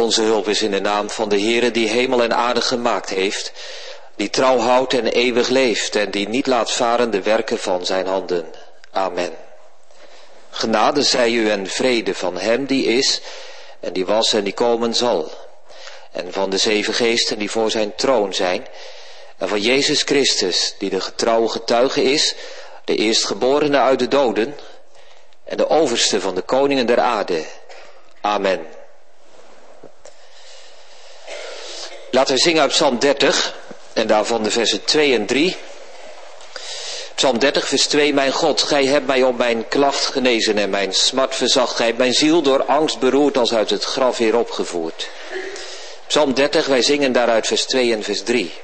Onze hulp is in de naam van de Heere die hemel en aarde gemaakt heeft, die trouw houdt en eeuwig leeft en die niet laat varen de werken van zijn handen. Amen. Genade zij u en vrede van hem die is en die was en die komen zal. En van de 7 geesten die voor zijn troon zijn. En van Jezus Christus die de getrouwe getuige is, de eerstgeborene uit de doden en de overste van de koningen der aarde. Amen. Laten we zingen uit Psalm 30 en daarvan de versen 2 en 3. Psalm 30 vers 2. Mijn God, gij hebt mij op mijn klacht genezen en mijn smart verzacht. Gij hebt mijn ziel door angst beroerd als uit het graf weer opgevoerd. Psalm 30, wij zingen daaruit vers 2 en vers 3.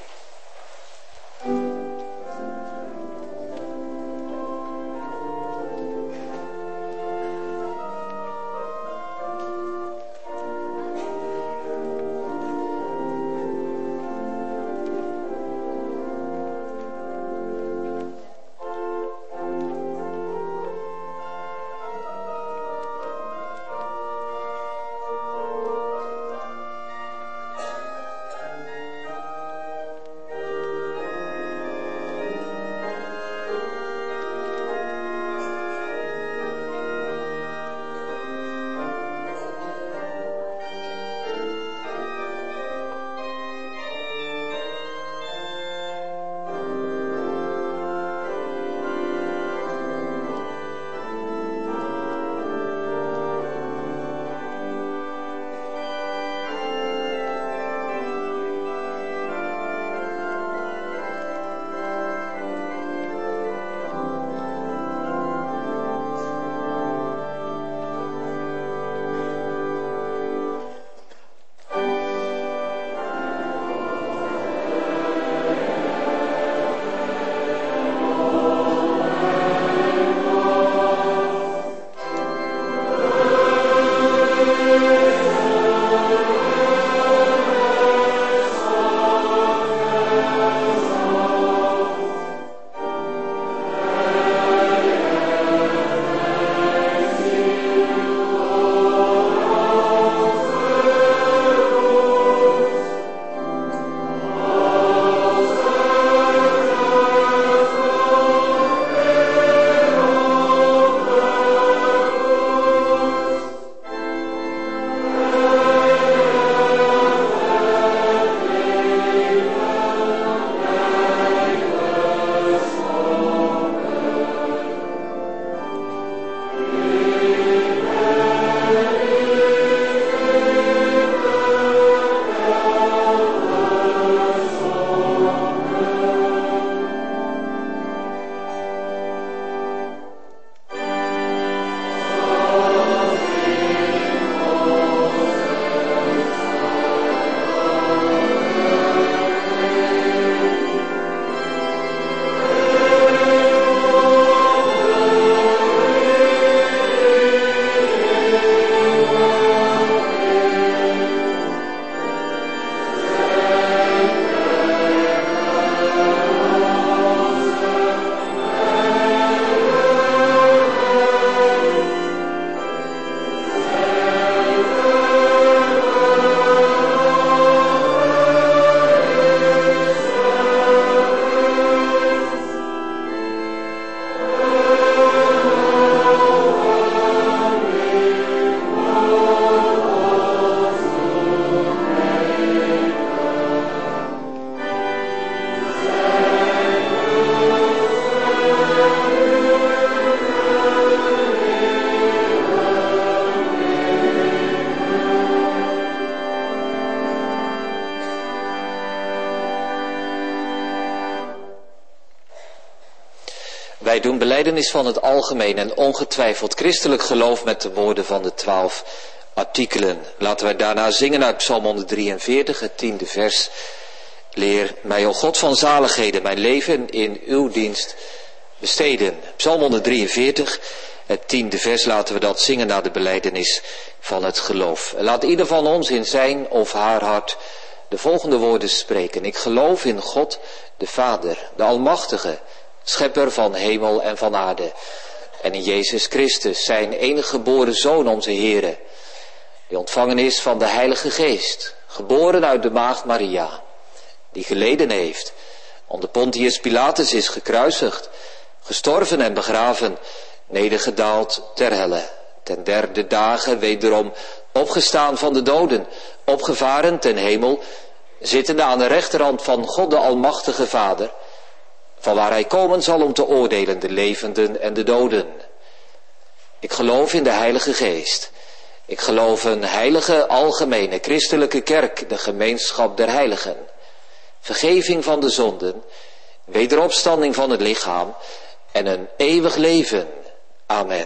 Wij doen belijdenis van het algemeen en ongetwijfeld christelijk geloof met de woorden van de 12 artikelen. Laten wij daarna zingen uit Psalm 143, het 10e vers. Leer mij, o God van zaligheden, mijn leven in uw dienst besteden. Psalm 143, het 10e vers, laten we dat zingen na de belijdenis van het geloof. Laat ieder van ons in zijn of haar hart de volgende woorden spreken. Ik geloof in God, de Vader, de Almachtige, Schepper van hemel en van aarde. En in Jezus Christus, zijn enige geboren Zoon, onze Heere, die die ontvangen is van de Heilige Geest, geboren uit de maagd Maria, die geleden heeft, onder Pontius Pilatus is gekruisigd, gestorven en begraven, nedergedaald ter helle, ten derde dagen wederom opgestaan van de doden, opgevaren ten hemel, zittende aan de rechterhand van God de Almachtige Vader, van waar hij komen zal om te oordelen de levenden en de doden. Ik geloof in de Heilige Geest. Ik geloof een heilige, algemene, christelijke kerk, de gemeenschap der heiligen, vergeving van de zonden, wederopstanding van het lichaam en een eeuwig leven. Amen.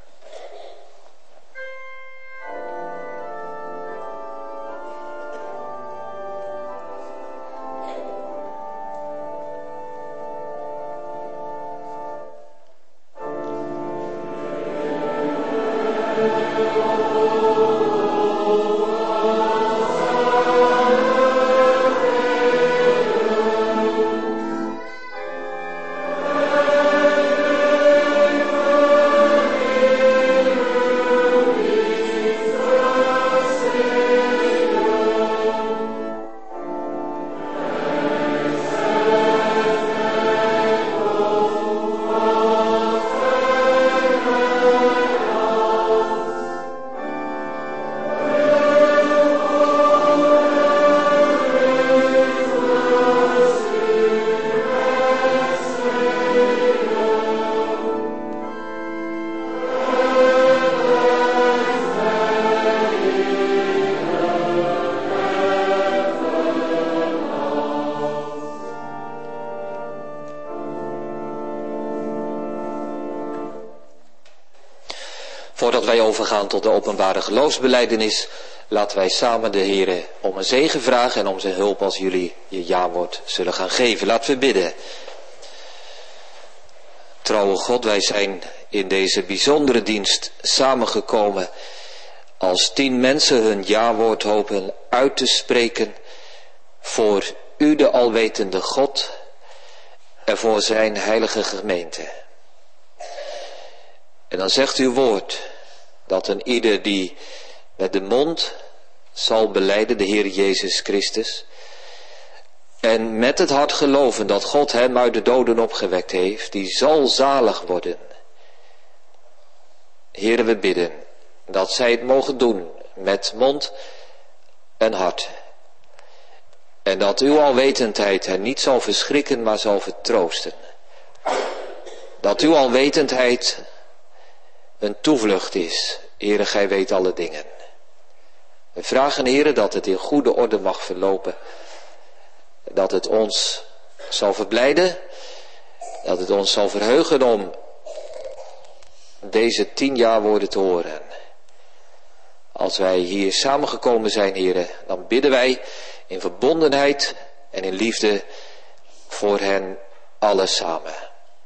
Voordat wij overgaan tot de openbare geloofsbelijdenis, laten wij samen de Heere om een zegen vragen en om zijn hulp als jullie je jawoord zullen gaan geven. Laten we bidden. Trouwe God, wij zijn in deze bijzondere dienst samengekomen als 10 mensen hun jawoord hopen uit te spreken voor u de alwetende God en voor zijn heilige gemeente. En dan zegt uw woord dat een ieder die met de mond zal belijden de Heer Jezus Christus en met het hart geloven dat God hem uit de doden opgewekt heeft, die zal zalig worden. Heere, we bidden dat zij het mogen doen met mond en hart. En dat uw alwetendheid hen niet zal verschrikken, maar zal vertroosten. Dat uw alwetendheid een toevlucht is. Heere, gij weet alle dingen. We vragen, Heere, dat het in goede orde mag verlopen. Dat het ons zal verblijden. Dat het ons zal verheugen om deze 10 jaarwoorden te horen. Als wij hier samengekomen zijn, Heere, dan bidden wij in verbondenheid en in liefde voor hen allen samen.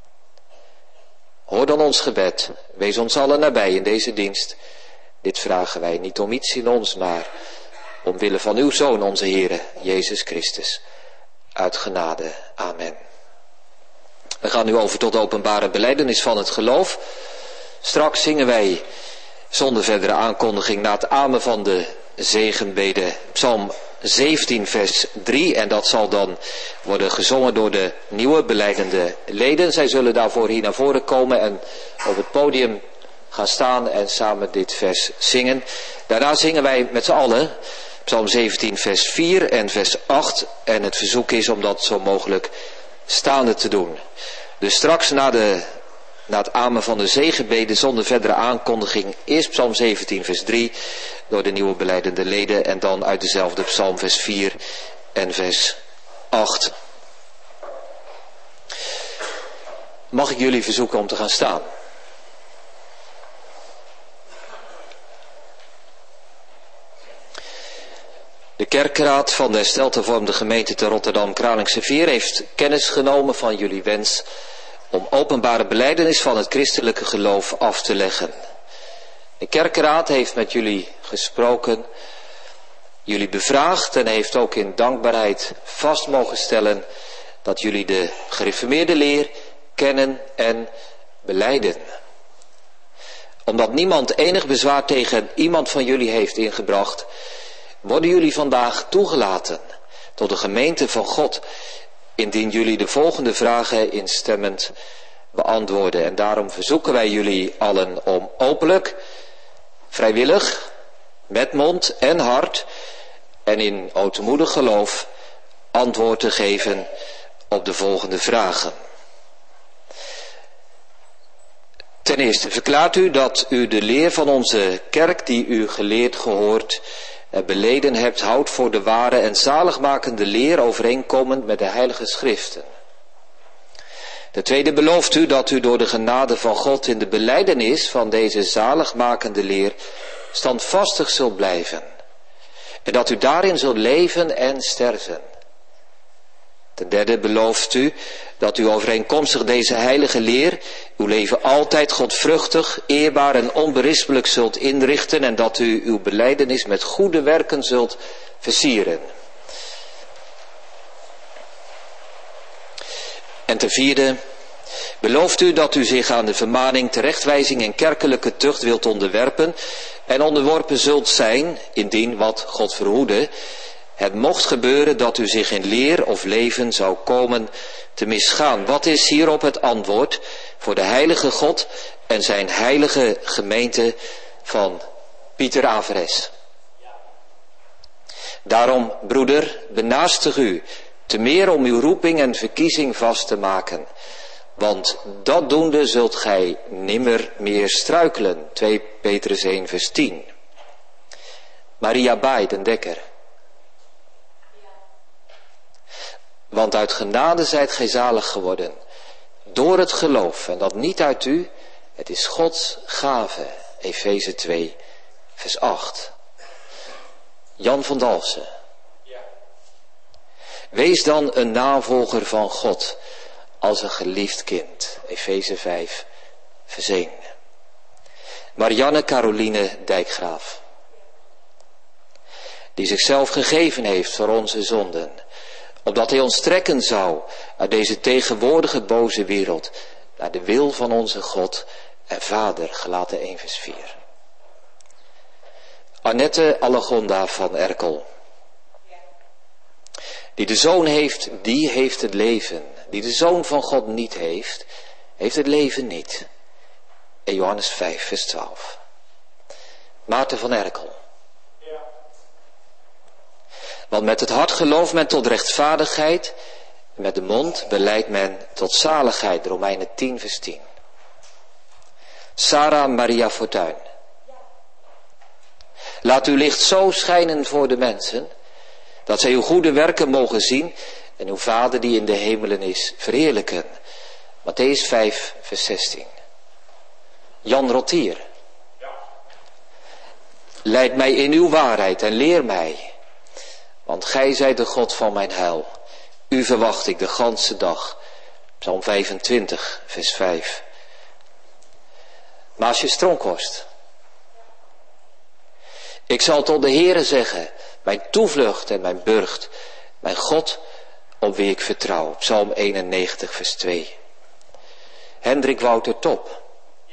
Hoor dan ons gebed. Wees ons allen nabij in deze dienst. Dit vragen wij niet om iets in ons, maar omwille van uw Zoon, onze Heere, Jezus Christus. Uit genade. Amen. We gaan nu over tot de openbare belijdenis van het geloof. Straks zingen wij zonder verdere aankondiging na het amen van de zegenbede Psalm 17 vers 3 en dat zal dan worden gezongen door de nieuwe belijdende leden. Zij zullen daarvoor hier naar voren komen en op het podium gaan staan en samen dit vers zingen. Daarna zingen wij met z'n allen Psalm 17 vers 4 en vers 8 en het verzoek is om dat zo mogelijk staande te doen. Dus straks na het amen van de zegenbede zonder verdere aankondiging eerst Psalm 17 vers 3 door de nieuwe belijdende leden en dan uit dezelfde Psalm vers 4 en vers 8. Mag ik jullie verzoeken om te gaan staan? De kerkraad van de herstelhervormde gemeente te Rotterdam-Kralingse Veer heeft kennis genomen van jullie wens om openbare belijdenis van het christelijke geloof af te leggen. De kerkraad heeft met jullie gesproken, jullie bevraagd en heeft ook in dankbaarheid vast mogen stellen dat jullie de gereformeerde leer kennen en belijden. omdat niemand enig bezwaar tegen iemand van jullie heeft ingebracht, worden jullie vandaag toegelaten tot de gemeente van God, indien jullie de volgende vragen instemmend beantwoorden. En daarom verzoeken wij jullie allen om openlijk, vrijwillig, met mond en hart en in ootmoedig geloof antwoord te geven op de volgende vragen. Ten eerste, verklaart u dat u de leer van onze kerk die u geleerd, gehoord en beleden hebt, houdt voor de ware en zaligmakende leer overeenkomend met de heilige schriften? Ten tweede, belooft u dat u door de genade van God in de belijdenis van deze zaligmakende leer standvastig zult blijven en dat u daarin zult leven en sterven? Ten derde, belooft u dat u overeenkomstig deze heilige leer uw leven altijd godvruchtig, eerbaar en onberispelijk zult inrichten en dat u uw belijdenis met goede werken zult versieren? En ten vierde, belooft u dat u zich aan de vermaning, terechtwijzing en kerkelijke tucht wilt onderwerpen en onderworpen zult zijn, indien, wat God verhoede, het mocht gebeuren dat u zich in leer of leven zou komen te misgaan? Wat is hierop het antwoord voor de heilige God en zijn heilige gemeente van Pieter Averes? Daarom, broeder, benaastig u te meer om uw roeping en verkiezing vast te maken, want dat doende zult gij nimmer meer struikelen. 2 Petrus 1 vers 10. Maria Baai den Dekker. Want uit genade zijt gij zalig geworden, door het geloof, en dat niet uit u, het is Gods gave. Efeze 2, vers 8. Jan van Dalfsen. Wees dan een navolger van God, als een geliefd kind. Efeze 5, vers 1. Marianne Caroline Dijkgraaf, die zichzelf gegeven heeft voor onze zonden, opdat hij ons trekken zou uit deze tegenwoordige boze wereld, naar de wil van onze God en Vader. Galaten 1 vers 4. Annette Allegonda van Erkel. Die de Zoon heeft, die heeft het leven. Die de Zoon van God niet heeft, heeft het leven niet. En Johannes 5 vers 12. Maarten van Erkel. Want met het hart gelooft men tot rechtvaardigheid, met de mond belijdt men tot zaligheid. Romeinen 10 vers 10. Sarah Maria Fortuyn. Laat uw licht zo schijnen voor de mensen, dat zij uw goede werken mogen zien en uw Vader die in de hemelen is verheerlijken. Matthäus 5 vers 16. Jan Rottier. Leid mij in uw waarheid en leer mij, want gij zijt de God van mijn heil. U verwacht ik de ganse dag. Psalm 25, vers 5. Maasje Stronkhorst. Ik zal tot de Heere zeggen, mijn toevlucht en mijn burcht, mijn God op wie ik vertrouw. Psalm 91, vers 2. Hendrik Wouter Top.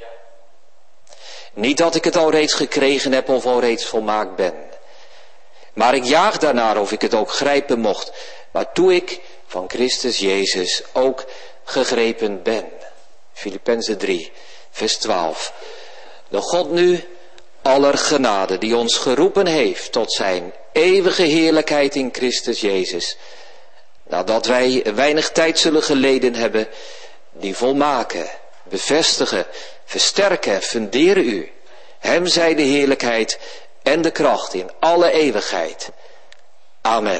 Niet dat ik het al reeds gekregen heb of al reeds volmaakt ben, maar ik jaag daarnaar of ik het ook grijpen mocht, waartoe ik van Christus Jezus ook gegrepen ben. Filippenzen 3, vers 12. De God nu aller genade, die ons geroepen heeft tot zijn eeuwige heerlijkheid in Christus Jezus, nadat wij weinig tijd zullen geleden hebben, die volmaken, bevestigen, versterken en funderen u. Hem zij de heerlijkheid en de kracht in alle eeuwigheid. Amen.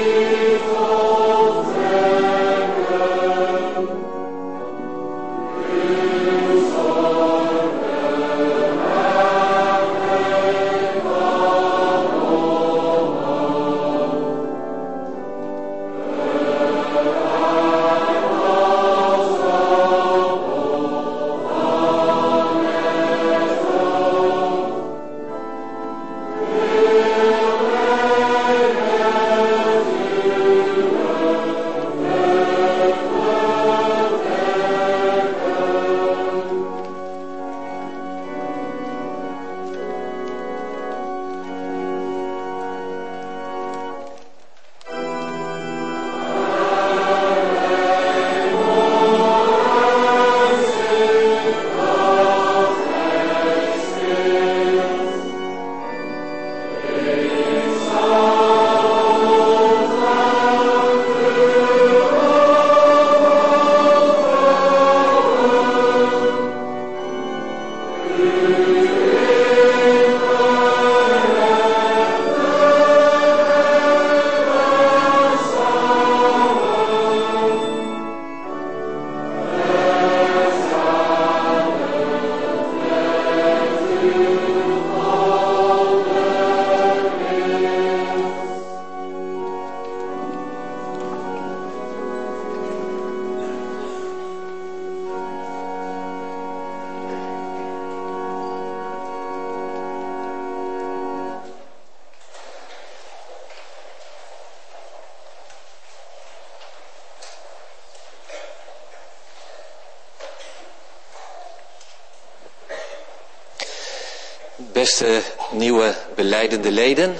Beste nieuwe belijdende leden.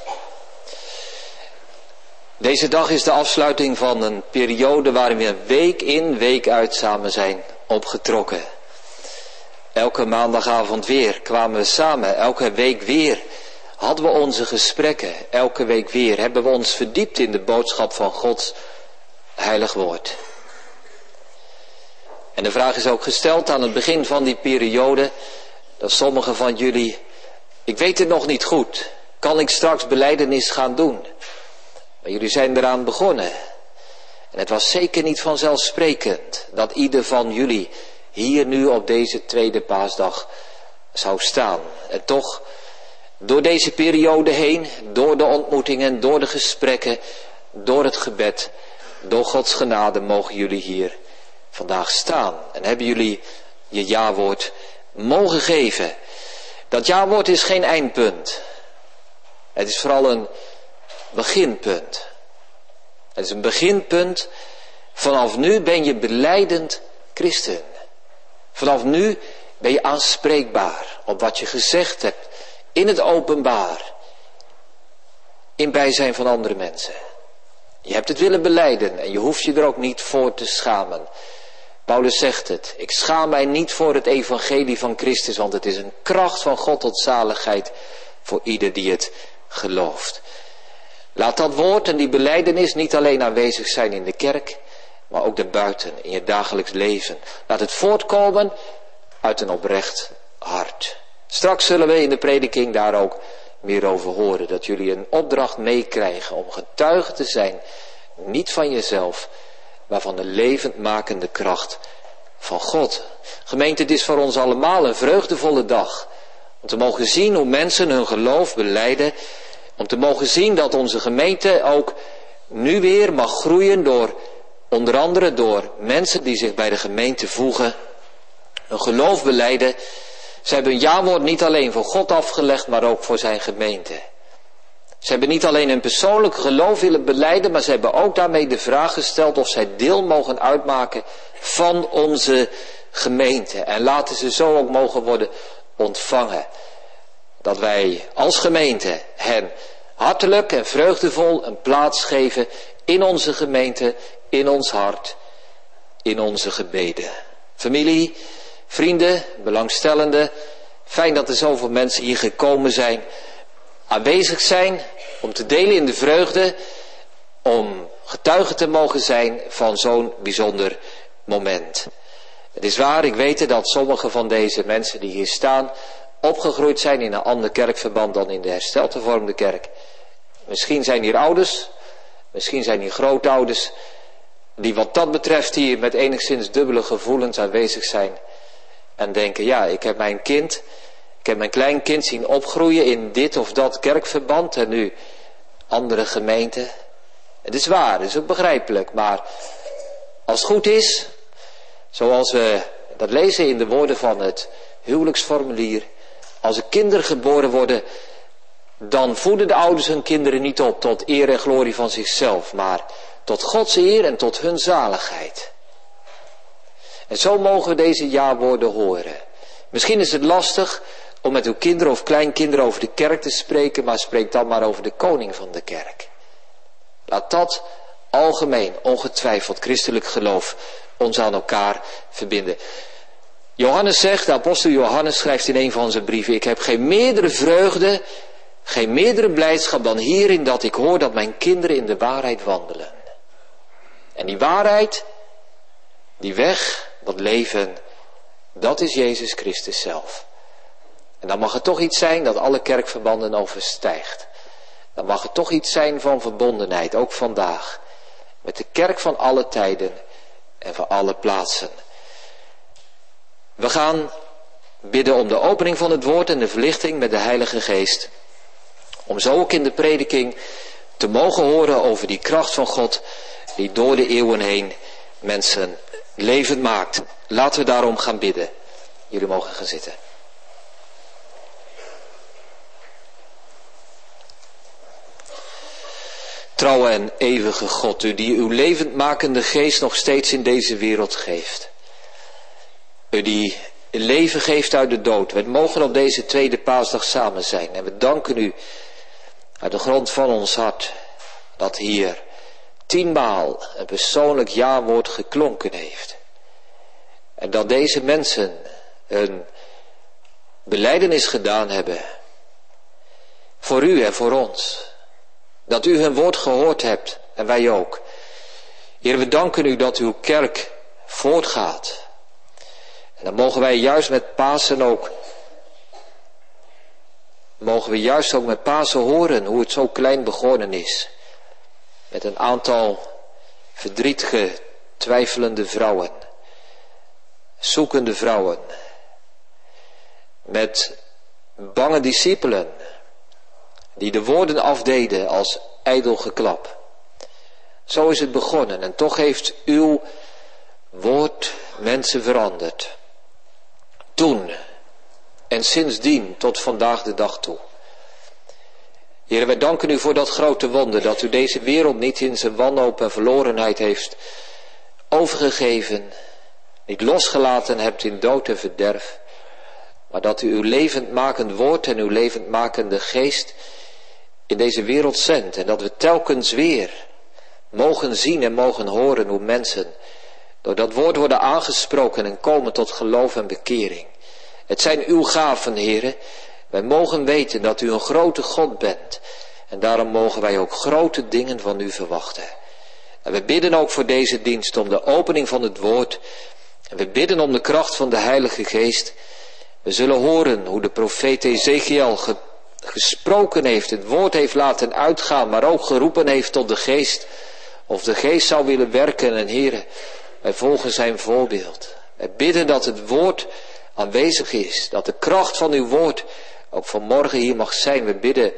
Deze dag is de afsluiting van een periode waarin we week in, week uit samen zijn opgetrokken. Elke maandagavond weer kwamen we samen, elke week weer hadden we onze gesprekken. Elke week weer hebben we ons verdiept in de boodschap van Gods heilig woord. En de vraag is ook gesteld aan het begin van die periode, dat sommigen van jullie, ik weet het nog niet goed, kan ik straks belijdenis gaan doen? Maar jullie zijn eraan begonnen. En het was zeker niet vanzelfsprekend dat ieder van jullie hier nu op deze tweede paasdag zou staan. En toch, door deze periode heen, door de ontmoetingen, door de gesprekken, door het gebed, door Gods genade mogen jullie hier vandaag staan. En hebben jullie je jawoord mogen geven. Dat jawoord is geen eindpunt. Het is vooral een beginpunt. Het is een beginpunt. Vanaf nu ben je belijdend christen. Vanaf nu ben je aanspreekbaar op wat je gezegd hebt. In het openbaar. In bijzijn van andere mensen. Je hebt het willen belijden en je hoeft je er ook niet voor te schamen. Paulus zegt het. Ik schaam mij niet voor het evangelie van Christus, want het is een kracht van God tot zaligheid voor ieder die het gelooft. Laat dat woord en die belijdenis niet alleen aanwezig zijn in de kerk, maar ook daarbuiten, in je dagelijks leven. Laat het voortkomen uit een oprecht hart. Straks zullen we in de prediking daar ook meer over horen. Dat jullie een opdracht meekrijgen om getuige te zijn, niet van jezelf, maar van de levendmakende kracht van God. Gemeente, het is voor ons allemaal een vreugdevolle dag. Om te mogen zien hoe mensen hun geloof belijden. Om te mogen zien dat onze gemeente ook nu weer mag groeien door, onder andere door mensen die zich bij de gemeente voegen. Hun geloof belijden. Ze hebben een jawoord niet alleen voor God afgelegd, maar ook voor zijn gemeente. Ze hebben niet alleen hun persoonlijk geloof willen belijden, maar ze hebben ook daarmee de vraag gesteld of zij deel mogen uitmaken van onze gemeente. En laten ze zo ook mogen worden ontvangen. Dat wij als gemeente hen hartelijk en vreugdevol een plaats geven in onze gemeente, in ons hart, in onze gebeden. Familie, vrienden, belangstellenden, fijn dat er zoveel mensen hier gekomen zijn. Aanwezig zijn om te delen in de vreugde, om getuige te mogen zijn van zo'n bijzonder moment. Het is waar, ik weet dat sommige van deze mensen die hier staan opgegroeid zijn in een ander kerkverband dan in de hersteld hervormde kerk. Misschien zijn hier ouders, Misschien zijn hier grootouders die wat dat betreft hier met enigszins dubbele gevoelens aanwezig zijn. En denken, ja, ik heb mijn kleinkind zien opgroeien in dit of dat kerkverband en nu andere gemeenten. Het is waar, het is ook begrijpelijk, maar als het goed is, zoals we dat lezen in de woorden van het huwelijksformulier, als er kinderen geboren worden, dan voeden de ouders hun kinderen niet op tot eer en glorie van zichzelf, maar tot Gods eer en tot hun zaligheid. En zo mogen we deze jawoorden horen. Misschien is het lastig om met uw kinderen of kleinkinderen over de kerk te spreken, maar spreek dan maar over de koning van de kerk. Laat dat algemeen, ongetwijfeld christelijk geloof ons aan elkaar verbinden. Johannes zegt, de apostel Johannes schrijft in een van zijn brieven, ik heb geen meerdere vreugde, geen meerdere blijdschap dan hierin dat ik hoor dat mijn kinderen in de waarheid wandelen. En die waarheid, die weg, dat leven, dat is Jezus Christus zelf. En dan mag het toch iets zijn dat alle kerkverbanden overstijgt. Dan mag het toch iets zijn van verbondenheid, ook vandaag. Met de kerk van alle tijden en van alle plaatsen. We gaan bidden om de opening van het woord en de verlichting met de Heilige Geest. Om zo ook in de prediking te mogen horen over die kracht van God die door de eeuwen heen mensen levend maakt. Laten we daarom gaan bidden. Jullie mogen gaan zitten. Trouwe en eeuwige God, u die uw levendmakende geest nog steeds in deze wereld geeft. U die leven geeft uit de dood. We mogen op deze tweede paasdag samen zijn. En we danken u uit de grond van ons hart dat hier 10-maal een persoonlijk ja-woord geklonken heeft. En dat deze mensen een belijdenis gedaan hebben. Voor u en voor ons. Dat u hun woord gehoord hebt en wij ook. Heer, we danken u dat uw kerk voortgaat. En dan mogen wij juist met Pasen ook. Mogen we juist ook met Pasen horen hoe het zo klein begonnen is. Met een aantal verdrietige, twijfelende vrouwen. Zoekende vrouwen. Met bange discipelen. Die de woorden afdeden als ijdel geklap. Zo is het begonnen en toch heeft uw woord mensen veranderd. Toen en sindsdien tot vandaag de dag toe. Heer, wij danken u voor dat grote wonder dat u deze wereld niet in zijn wanhoop en verlorenheid heeft overgegeven. Niet losgelaten hebt in dood en verderf. Maar dat u uw levendmakend woord en uw levendmakende geest in deze wereld zendt. En dat we telkens weer mogen zien en mogen horen hoe mensen door dat woord worden aangesproken en komen tot geloof en bekering. Het zijn uw gaven, heren. Wij mogen weten dat u een grote God bent. En daarom mogen wij ook grote dingen van u verwachten. En we bidden ook voor deze dienst om de opening van het woord. En we bidden om de kracht van de Heilige Geest. We zullen horen hoe de profeet Ezekiel gesproken heeft, het woord heeft laten uitgaan, maar ook geroepen heeft tot de geest. Of de geest zou willen werken en heren, wij volgen zijn voorbeeld. Wij bidden dat het woord aanwezig is, dat de kracht van uw woord ook vanmorgen hier mag zijn. We bidden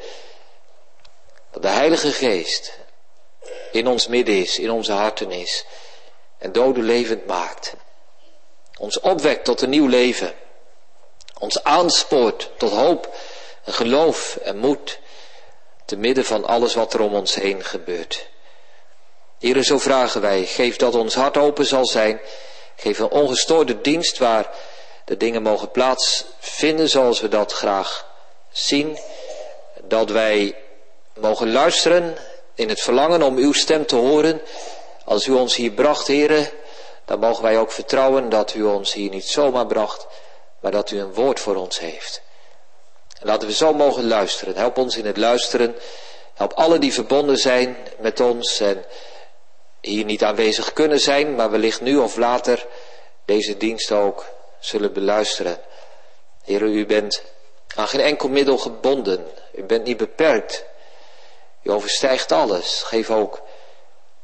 dat de Heilige Geest in ons midden is, in onze harten is en doden levend maakt. Ons opwekt tot een nieuw leven. Ons aanspoort tot hoop en geloof en moed te midden van alles wat er om ons heen gebeurt. Heren, zo vragen wij, geef dat ons hart open zal zijn. Geef een ongestoorde dienst waar de dingen mogen plaatsvinden zoals we dat graag zien. Dat wij mogen luisteren in het verlangen om uw stem te horen. Als u ons hier bracht, heren, dan mogen wij ook vertrouwen dat u ons hier niet zomaar bracht, maar dat u een woord voor ons heeft. En laten we zo mogen luisteren. Help ons in het luisteren. Help allen die verbonden zijn met ons en hier niet aanwezig kunnen zijn, maar wellicht nu of later deze dienst ook zullen beluisteren. Heer, u bent aan geen enkel middel gebonden. U bent niet beperkt. U overstijgt alles. Geef ook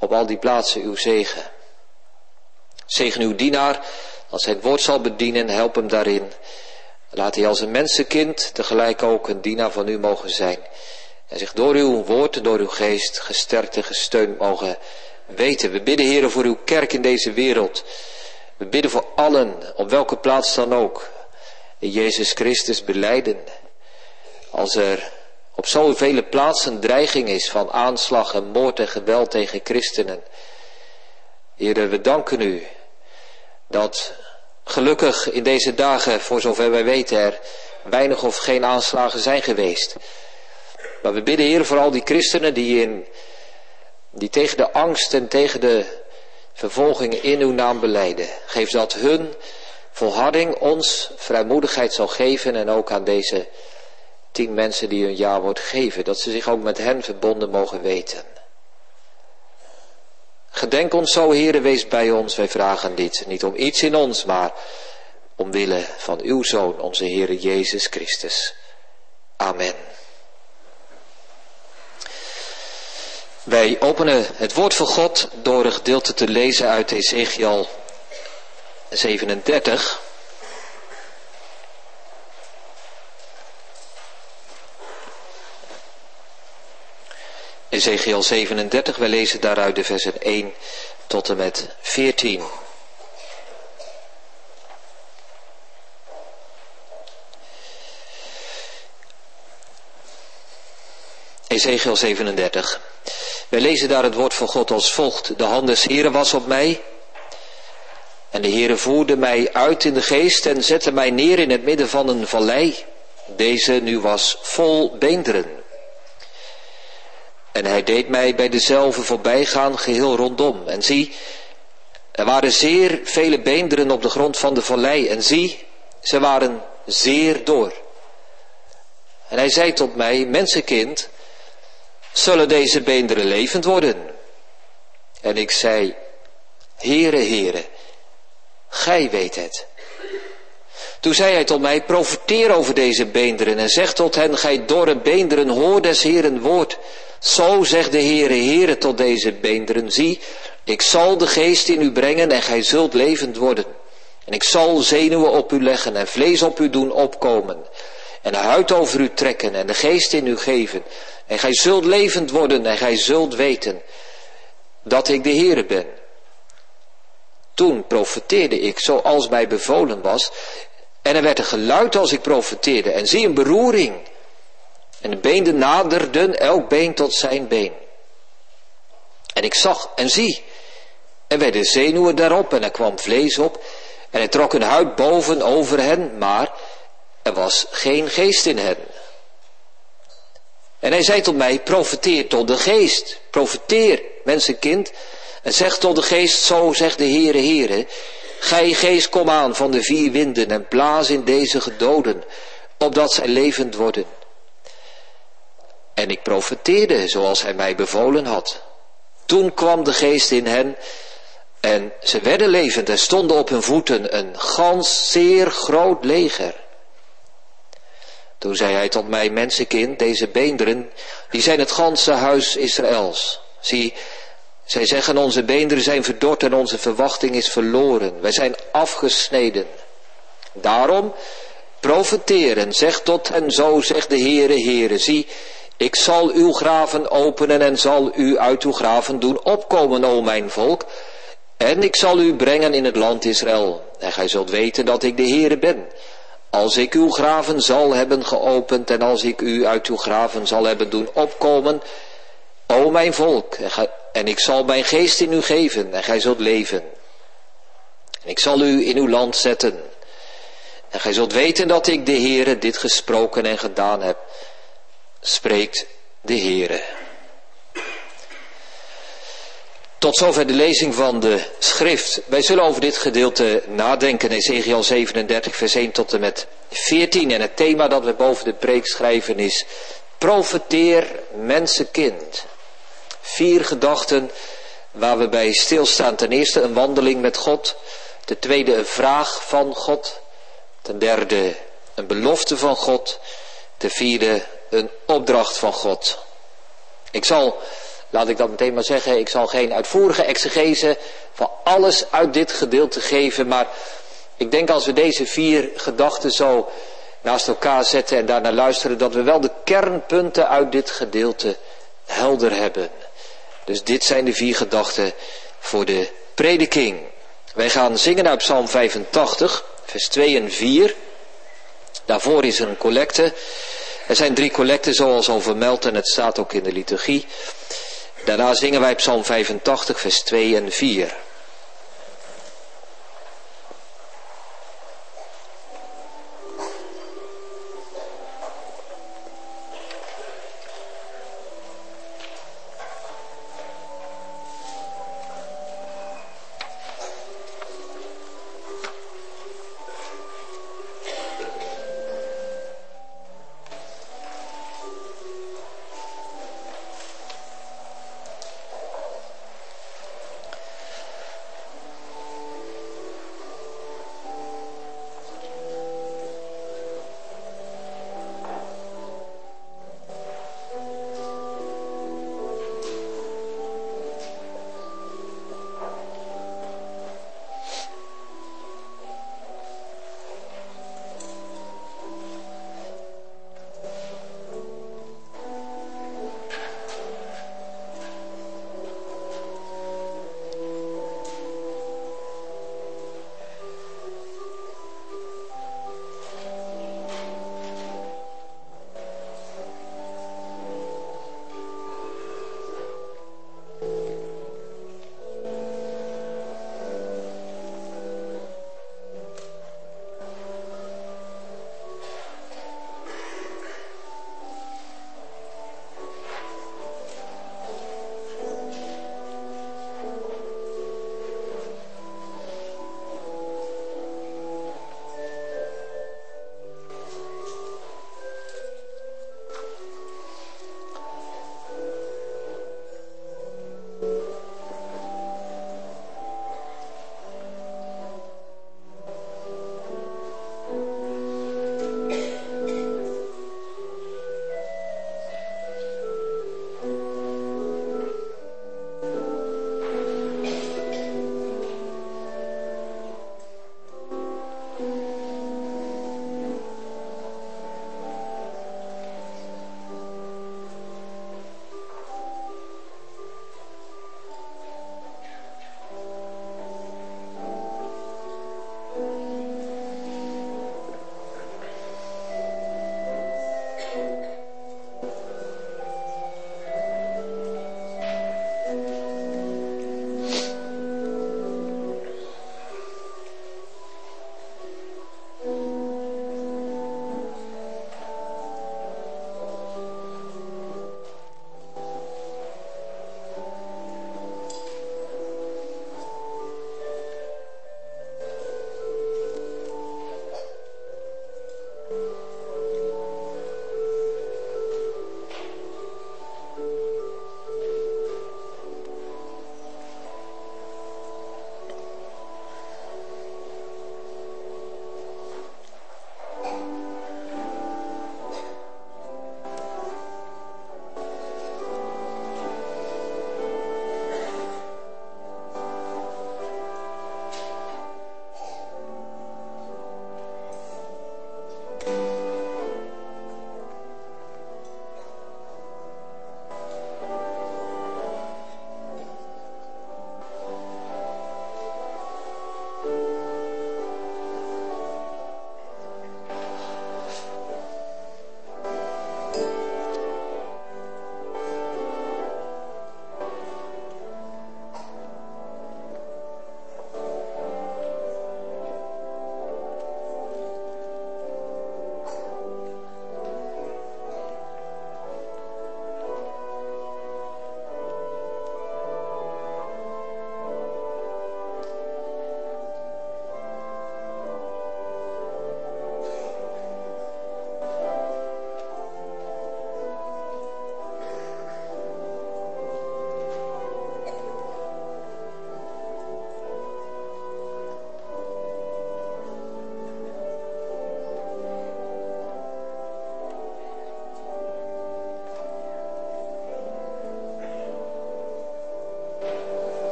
op al die plaatsen uw zegen. Zegen uw dienaar als hij het woord zal bedienen, help hem daarin. Laat hij als een mensenkind tegelijk ook een dienaar van u mogen zijn. En zich door uw woord en door uw geest gesterkt en gesteund mogen weten. We bidden, Heere, voor uw kerk in deze wereld. We bidden voor allen, op welke plaats dan ook, die Jezus Christus belijden. Als er op zoveel plaatsen dreiging is van aanslag en moord en geweld tegen christenen. Heere, we danken u dat gelukkig in deze dagen, voor zover wij weten, er weinig of geen aanslagen zijn geweest. Maar we bidden, Heer, voor al die christenen die tegen de angst en tegen de vervolging in uw naam belijden. Geef dat hun volharding ons vrijmoedigheid zal geven en ook aan deze 10 mensen die hun ja-woord geven. Dat ze zich ook met hen verbonden mogen weten. Gedenk ons zo, Heere, wees bij ons. Wij vragen dit niet om iets in ons, maar omwille van uw Zoon, onze Heere Jezus Christus. Amen. Wij openen het woord van God door een gedeelte te lezen uit Ezechiel 37. Ezechiel 37, wij lezen daaruit de versen 1 tot en met 14. Ezechiel 37. Wij lezen daar het woord van God als volgt. De hand des Heeren was op mij. En de Heere voerde mij uit in de geest en zette mij neer in het midden van een vallei. Deze nu was vol beenderen. En hij deed mij bij dezelve voorbijgaan geheel rondom. En zie, er waren zeer vele beenderen op de grond van de vallei. En zie, ze waren zeer door. En hij zei tot mij, mensenkind, zullen deze beenderen levend worden? En ik zei, Heere, Heere, gij weet het. Toen zei hij tot mij, profeteer over deze beenderen en zeg tot hen, gij dorre beenderen, hoor des Heeren woord. Zo zegt de Heere, Heere, tot deze beenderen, zie, ik zal de geest in u brengen en gij zult levend worden. En ik zal zenuwen op u leggen en vlees op u doen opkomen. En de huid over u trekken en de geest in u geven. En gij zult levend worden en gij zult weten dat ik de Heere ben. Toen profeteerde ik zoals mij bevolen was. En er werd een geluid als ik profeteerde. En zie een beroering. En de beenden naderden elk been tot zijn been. En ik zag en zie. Er werden zenuwen daarop en er kwam vlees op. En er trok een huid boven over hen. Maar er was geen geest in hen. En hij zei tot mij, profeteer tot de geest. Profeteer, mensenkind. En zeg tot de geest, zo zegt de Heere, Heere. Gij geest, kom aan van de 4 winden en blaas in deze gedoden, opdat zij levend worden. En ik profeteerde zoals hij mij bevolen had. Toen kwam de geest in hen en ze werden levend en stonden op hun voeten, een gans zeer groot leger. Toen zei hij tot mij, mensenkind, deze beenderen, die zijn het ganse huis Israëls. Zie, zij zeggen, onze beenderen zijn verdord en onze verwachting is verloren. Wij zijn afgesneden. Daarom profeteer en zeg tot hen, zo zegt de Heere, Heere, zie, ik zal uw graven openen en zal u uit uw graven doen opkomen, o mijn volk. En ik zal u brengen in het land Israël. En gij zult weten dat ik de Heere ben. Als ik uw graven zal hebben geopend en als ik u uit uw graven zal hebben doen opkomen, o mijn volk, en ik zal mijn geest in u geven en gij zult leven. En ik zal u in uw land zetten. En gij zult weten dat ik de Heere dit gesproken en gedaan heb, spreekt de Heere. Tot zover de lezing van de schrift. Wij zullen over dit gedeelte nadenken, Ezechiel 37 vers 1 tot en met 14. En het thema dat we boven de preek schrijven is, profeteer mensenkind. 4 gedachten waar we bij stilstaan. Ten eerste een wandeling met God. Ten tweede een vraag van God. Ten derde een belofte van God. Ten vierde een opdracht van God. Ik zal Laat ik dat meteen maar zeggen, ik zal geen uitvoerige exegese van alles uit dit gedeelte geven, maar ik denk als we deze 4 gedachten zo naast elkaar zetten en daarnaar luisteren, dat we wel de kernpunten uit dit gedeelte helder hebben. Dus dit zijn de 4 gedachten voor de prediking. Wij gaan zingen uit Psalm 85, vers 2 en 4. Daarvoor is er een collecte. Er zijn 3 collecten zoals al vermeld en het staat ook in de liturgie. Daarna zingen wij Psalm 85, vers 2 en 4.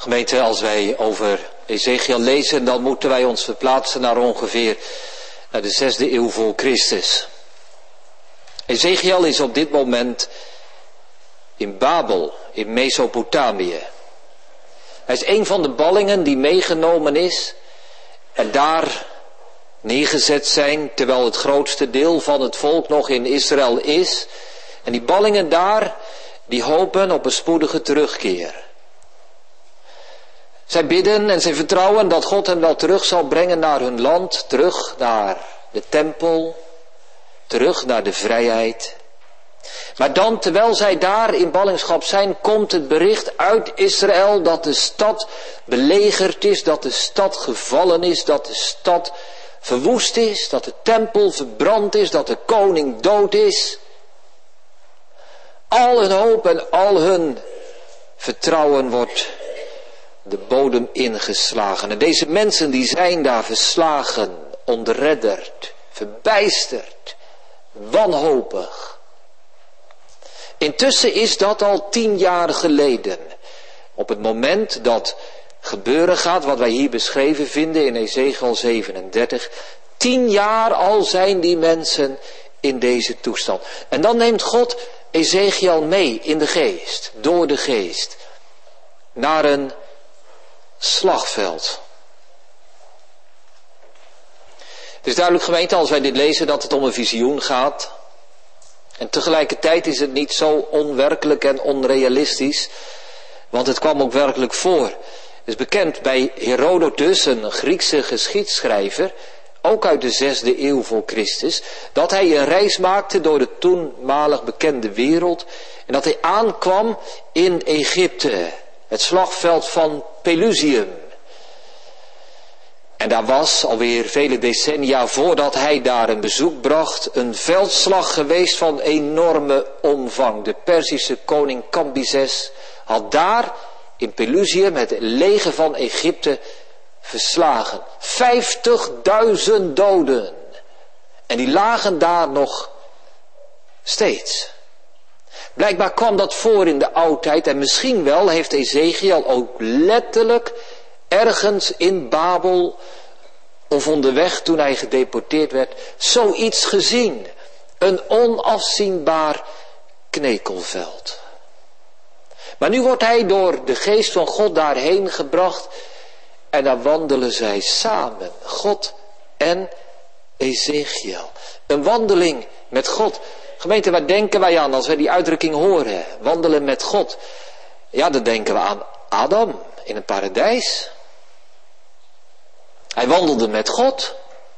Gemeente, als wij over Ezechiel lezen, dan moeten wij ons verplaatsen naar ongeveer de 6e eeuw voor Christus. Ezechiel is op dit moment in Babel, in Mesopotamië. Hij is een van de ballingen die meegenomen is en daar neergezet zijn, terwijl het grootste deel van het volk nog in Israël is. En die ballingen daar, die hopen op een spoedige terugkeer. Zij bidden en zij vertrouwen dat God hen wel terug zal brengen naar hun land, terug naar de tempel, terug naar de vrijheid. Maar dan, terwijl zij daar in ballingschap zijn, komt het bericht uit Israël dat de stad belegerd is, dat de stad gevallen is, dat de stad verwoest is, dat de tempel verbrand is, dat de koning dood is. Al hun hoop en al hun vertrouwen wordt de bodem ingeslagen. En deze mensen die zijn daar verslagen, ontredderd, verbijsterd, wanhopig. Intussen is dat al 10 jaar geleden. Op het moment dat gebeuren gaat, wat wij hier beschreven vinden in Ezechiel 37. 10 jaar al zijn die mensen in deze toestand. En dan neemt God Ezechiel mee in de geest, door de geest, naar een slagveld. Het is duidelijk, gemeente, als wij dit lezen, dat het om een visioen gaat. En tegelijkertijd is het niet zo onwerkelijk en onrealistisch, want het kwam ook werkelijk voor. Het is bekend bij Herodotus, een Griekse geschiedschrijver, ook uit de 6e eeuw voor Christus, dat hij een reis maakte door de toenmalig bekende wereld en dat hij aankwam in Egypte, het slagveld van Pelusium. En daar was alweer vele decennia voordat hij daar een bezoek bracht een veldslag geweest van enorme omvang. De Perzische koning Kambises had daar in Pelusium het leger van Egypte verslagen. 50.000 doden. En die lagen daar nog steeds. Blijkbaar kwam dat voor in de oudheid en misschien wel heeft Ezechiel ook letterlijk ergens in Babel of onderweg toen hij gedeporteerd werd zoiets gezien. Een onafzienbaar knekelveld. Maar nu wordt hij door de geest van God daarheen gebracht en dan wandelen zij samen, God en Ezechiel. Een wandeling met God. Gemeente, waar denken wij aan als wij die uitdrukking horen? Wandelen met God. Ja, dan denken we aan Adam in het paradijs. Hij wandelde met God.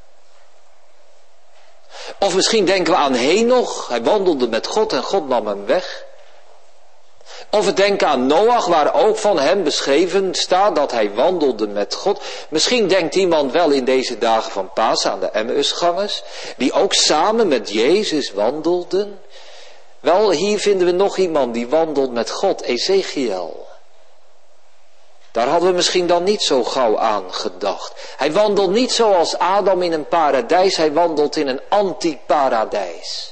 Of misschien denken we aan Henoch. Hij wandelde met God en God nam hem weg. Of we denken aan Noach, waar ook van hem beschreven staat dat hij wandelde met God. Misschien denkt iemand wel in deze dagen van Pasen aan de Emmausgangers, die ook samen met Jezus wandelden. Wel, hier vinden we nog iemand die wandelt met God, Ezechiel. Daar hadden we misschien dan niet zo gauw aan gedacht. Hij wandelt niet zoals Adam in een paradijs, hij wandelt in een anti-paradijs.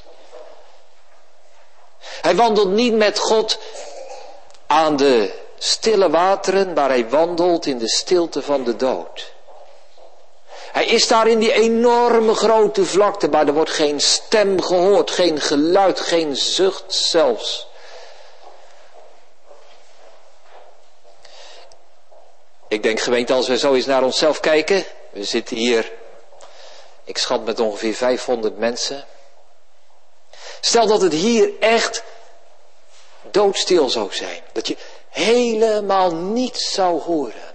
Hij wandelt niet met God aan de stille wateren, maar hij wandelt in de stilte van de dood. Hij is daar in die enorme grote vlakte, maar er wordt geen stem gehoord, geen geluid, geen zucht zelfs. Ik denk, gemeente, als we zo eens naar onszelf kijken. We zitten hier, ik schat met ongeveer 500 mensen. Stel dat het hier echt doodstil zou zijn. Dat je helemaal niets zou horen.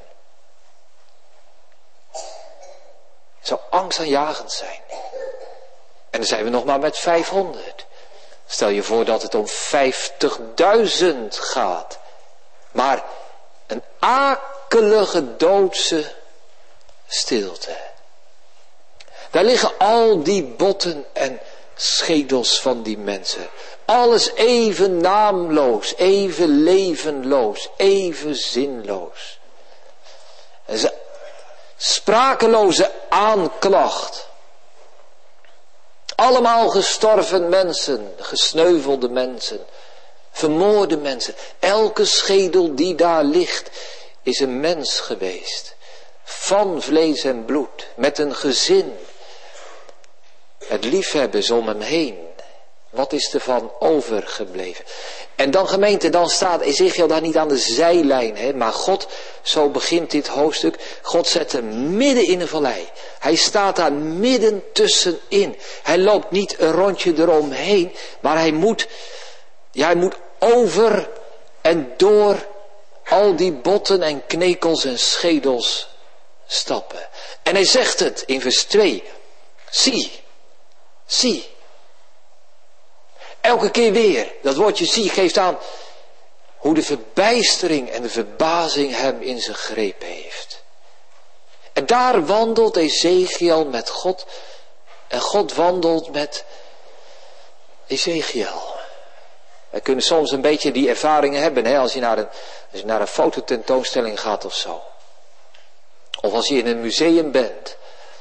Het zou angstaanjagend zijn. En dan zijn we nog maar met 500. Stel je voor dat het om 50.000 gaat. Maar een akelige doodse stilte. Daar liggen al die botten en schedels van die mensen. Alles even naamloos, even levenloos, even zinloos. Een sprakeloze aanklacht. Allemaal gestorven mensen, gesneuvelde mensen, vermoorde mensen. Elke schedel die daar ligt is een mens geweest. Van vlees en bloed. Met een gezin. Het liefhebbers om hem heen. Wat is er van overgebleven? En dan gemeente, dan staat Ezechiel daar niet aan de zijlijn. Hè? Maar God, zo begint dit hoofdstuk. God zet hem midden in een vallei. Hij staat daar midden tussenin. Hij loopt niet een rondje eromheen. Maar hij moet over en door al die botten en knekels en schedels stappen. En hij zegt het in vers 2. Zie. Elke keer weer, dat woordje zie geeft aan hoe de verbijstering en de verbazing hem in zijn greep heeft. En daar wandelt Ezechiel met God en God wandelt met Ezechiel. Wij kunnen soms een beetje die ervaringen hebben, hè, als je naar een fototentoonstelling gaat of zo. Of als je in een museum bent.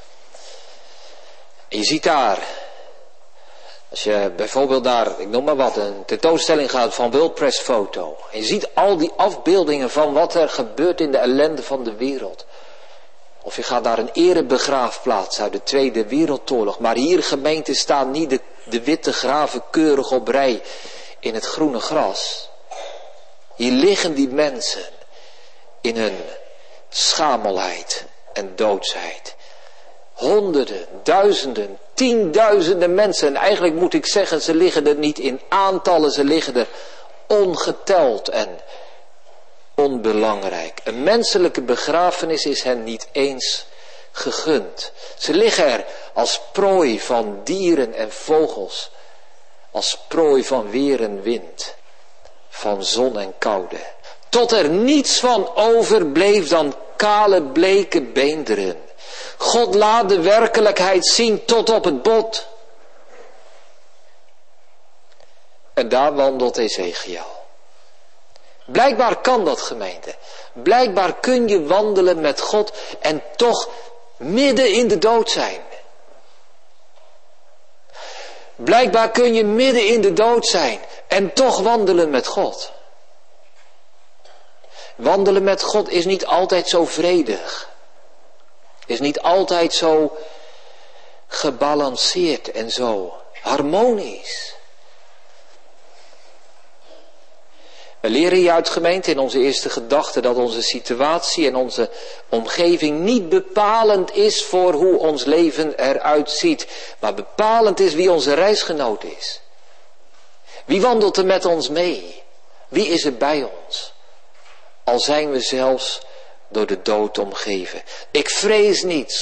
En je ziet daar, als je bijvoorbeeld naar, ik noem maar wat, een tentoonstelling gaat van World Press Foto. En je ziet al die afbeeldingen van wat er gebeurt in de ellende van de wereld. Of je gaat naar een erebegraafplaats uit de Tweede Wereldoorlog. Maar hier gemeente staan niet de witte graven keurig op rij in het groene gras. Hier liggen die mensen in hun schamelheid en doodsheid. Honderden, duizenden, tienduizenden mensen. En eigenlijk moet ik zeggen, ze liggen er niet in aantallen, ze liggen er ongeteld en onbelangrijk. Een menselijke begrafenis is hen niet eens gegund. Ze liggen er als prooi van dieren en vogels. Als prooi van weer en wind. Van zon en koude. Tot er niets van overbleef dan kale, bleke beenderen. God laat de werkelijkheid zien tot op het bot. En daar wandelt Ezechiel. Blijkbaar kan dat, gemeente. Blijkbaar kun je wandelen met God en toch midden in de dood zijn. Blijkbaar kun je midden in de dood zijn en toch wandelen met God. Wandelen met God is niet altijd zo vredig. Is niet altijd zo gebalanceerd en zo harmonisch. We leren hier uit gemeente in onze eerste gedachte dat onze situatie en onze omgeving niet bepalend is voor hoe ons leven eruit ziet. Maar bepalend is wie onze reisgenoot is. Wie wandelt er met ons mee? Wie is er bij ons? Al zijn we zelfs door de dood omgeven. Ik vrees niet,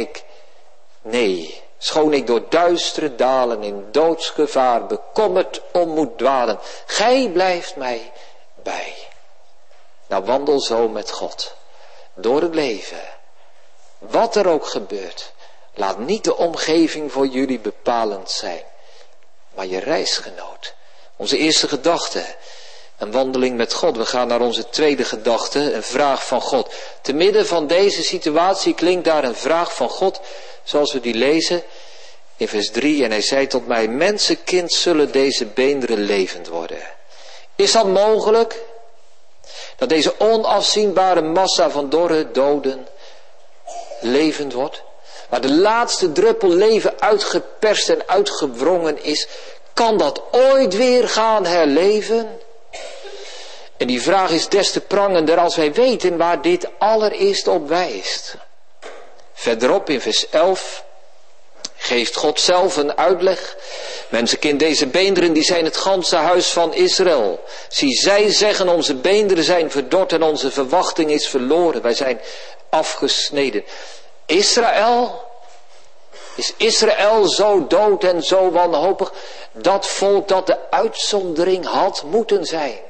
schoon ik door duistere dalen in doodsgevaar bekommerd om moet dwalen. Gij blijft mij bij. Nou, wandel zo met God. Door het leven. Wat er ook gebeurt. Laat niet de omgeving voor jullie bepalend zijn. Maar je reisgenoot. Onze eerste gedachte. Een wandeling met God. We gaan naar onze tweede gedachte. Een vraag van God. Te midden van deze situatie klinkt daar een vraag van God. Zoals we die lezen in vers 3. En hij zei tot mij: mensenkind, zullen deze beenderen levend worden? Is dat mogelijk? Dat deze onafzienbare massa van dorre doden levend wordt? Waar de laatste druppel leven uitgeperst en uitgewrongen is. Kan dat ooit weer gaan herleven? En die vraag is des te prangender als wij weten waar dit allereerst op wijst. Verderop in vers 11 geeft God zelf een uitleg. Mensenkind, deze beenderen die zijn het ganse huis van Israël. Zie, zij zeggen onze beenderen zijn verdord en onze verwachting is verloren. Wij zijn afgesneden. Israël? Is Israël zo dood en zo wanhopig? Dat volk dat de uitzondering had moeten zijn.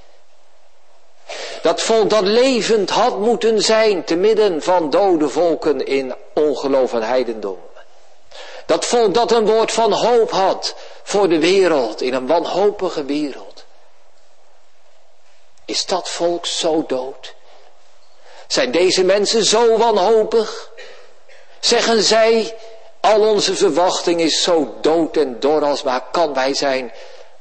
Dat volk dat levend had moeten zijn te midden van dode volken in ongeloof en heidendom. Dat volk dat een woord van hoop had voor de wereld, in een wanhopige wereld. Is dat volk zo dood? Zijn deze mensen zo wanhopig? Zeggen zij, al onze verwachting is zo dood en dor als maar kan, wij zijn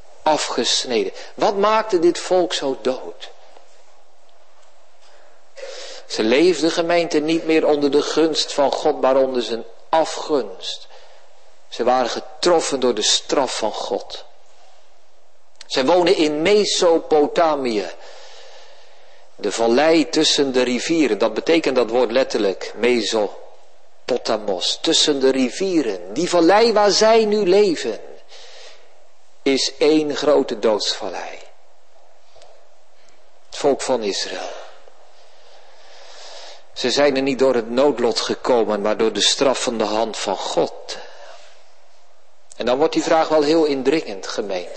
afgesneden. Wat maakte dit volk zo dood? Ze leefden, gemeente, niet meer onder de gunst van God, maar onder zijn afgunst. Ze waren getroffen door de straf van God. Zij wonen in Mesopotamië. De vallei tussen de rivieren, dat betekent dat woord letterlijk, Mesopotamos, tussen de rivieren. Die vallei waar zij nu leven, is één grote doodsvallei. Het volk van Israël. Ze zijn er niet door het noodlot gekomen, maar door de straffende hand van God. En dan wordt die vraag wel heel indringend, gemeente.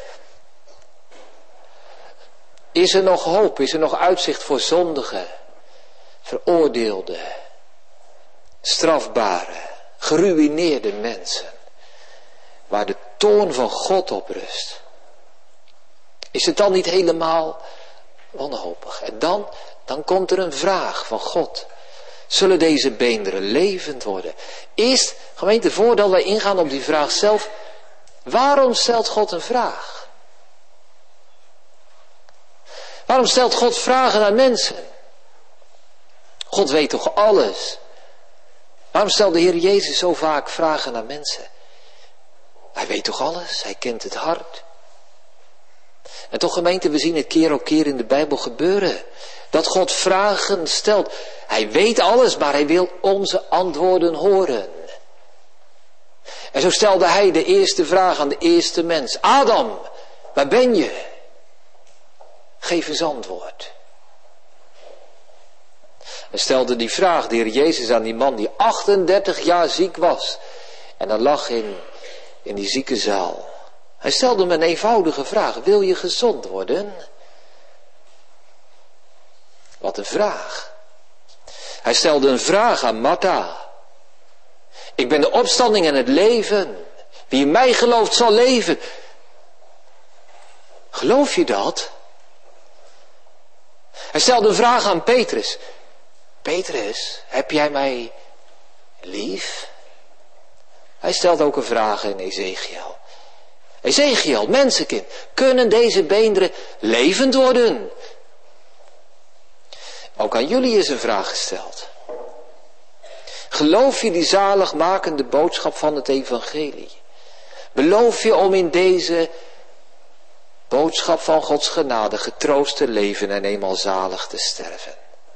Is er nog hoop, is er nog uitzicht voor zondige, veroordeelde, strafbare, geruïneerde mensen, waar de toorn van God op rust? Is het dan niet helemaal wanhopig? En dan komt er een vraag van God. Zullen deze beenderen levend worden? Eerst, gemeente, voordat wij ingaan op die vraag zelf, waarom stelt God een vraag? Waarom stelt God vragen aan mensen? God weet toch alles? Waarom stelt de Heer Jezus zo vaak vragen aan mensen? Hij weet toch alles? Hij kent het hart. En toch, gemeente, we zien het keer op keer in de Bijbel gebeuren. Dat God vragen stelt. Hij weet alles, maar hij wil onze antwoorden horen. En zo stelde hij de eerste vraag aan de eerste mens. Adam, waar ben je? Geef eens antwoord. En stelde die vraag, de Heer Jezus, aan die man die 38 jaar ziek was. En dan lag in die ziekenzaal. Hij stelde hem een eenvoudige vraag. Wil je gezond worden? Wat een vraag. Hij stelde een vraag aan Martha. Ik ben de opstanding en het leven. Wie in mij gelooft zal leven. Geloof je dat? Hij stelde een vraag aan Petrus. Petrus, heb jij mij lief? Hij stelt ook een vraag aan Ezechiel. Ezechiel, mensenkind, kunnen deze beenderen levend worden? Ook aan jullie is een vraag gesteld. Geloof je die zaligmakende boodschap van het evangelie? Beloof je om in deze boodschap van Gods genade getroost te leven en eenmaal zalig te sterven?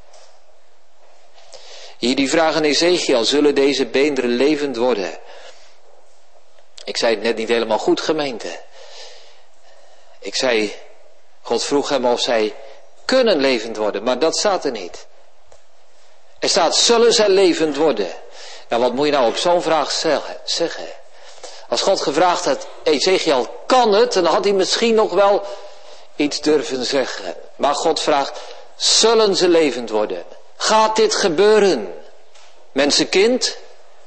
Hier die vraag aan Ezechiel, zullen deze beenderen levend worden? Ik zei het net niet helemaal goed, gemeente. Ik zei, God vroeg hem of zij kunnen levend worden, maar dat staat er niet. Er staat, zullen zij levend worden? Nou, wat moet je nou op zo'n vraag zeggen? Als God gevraagd had, Ezechiel, kan het? Dan had hij misschien nog wel iets durven zeggen. Maar God vraagt, zullen ze levend worden? Gaat dit gebeuren? Mensenkind?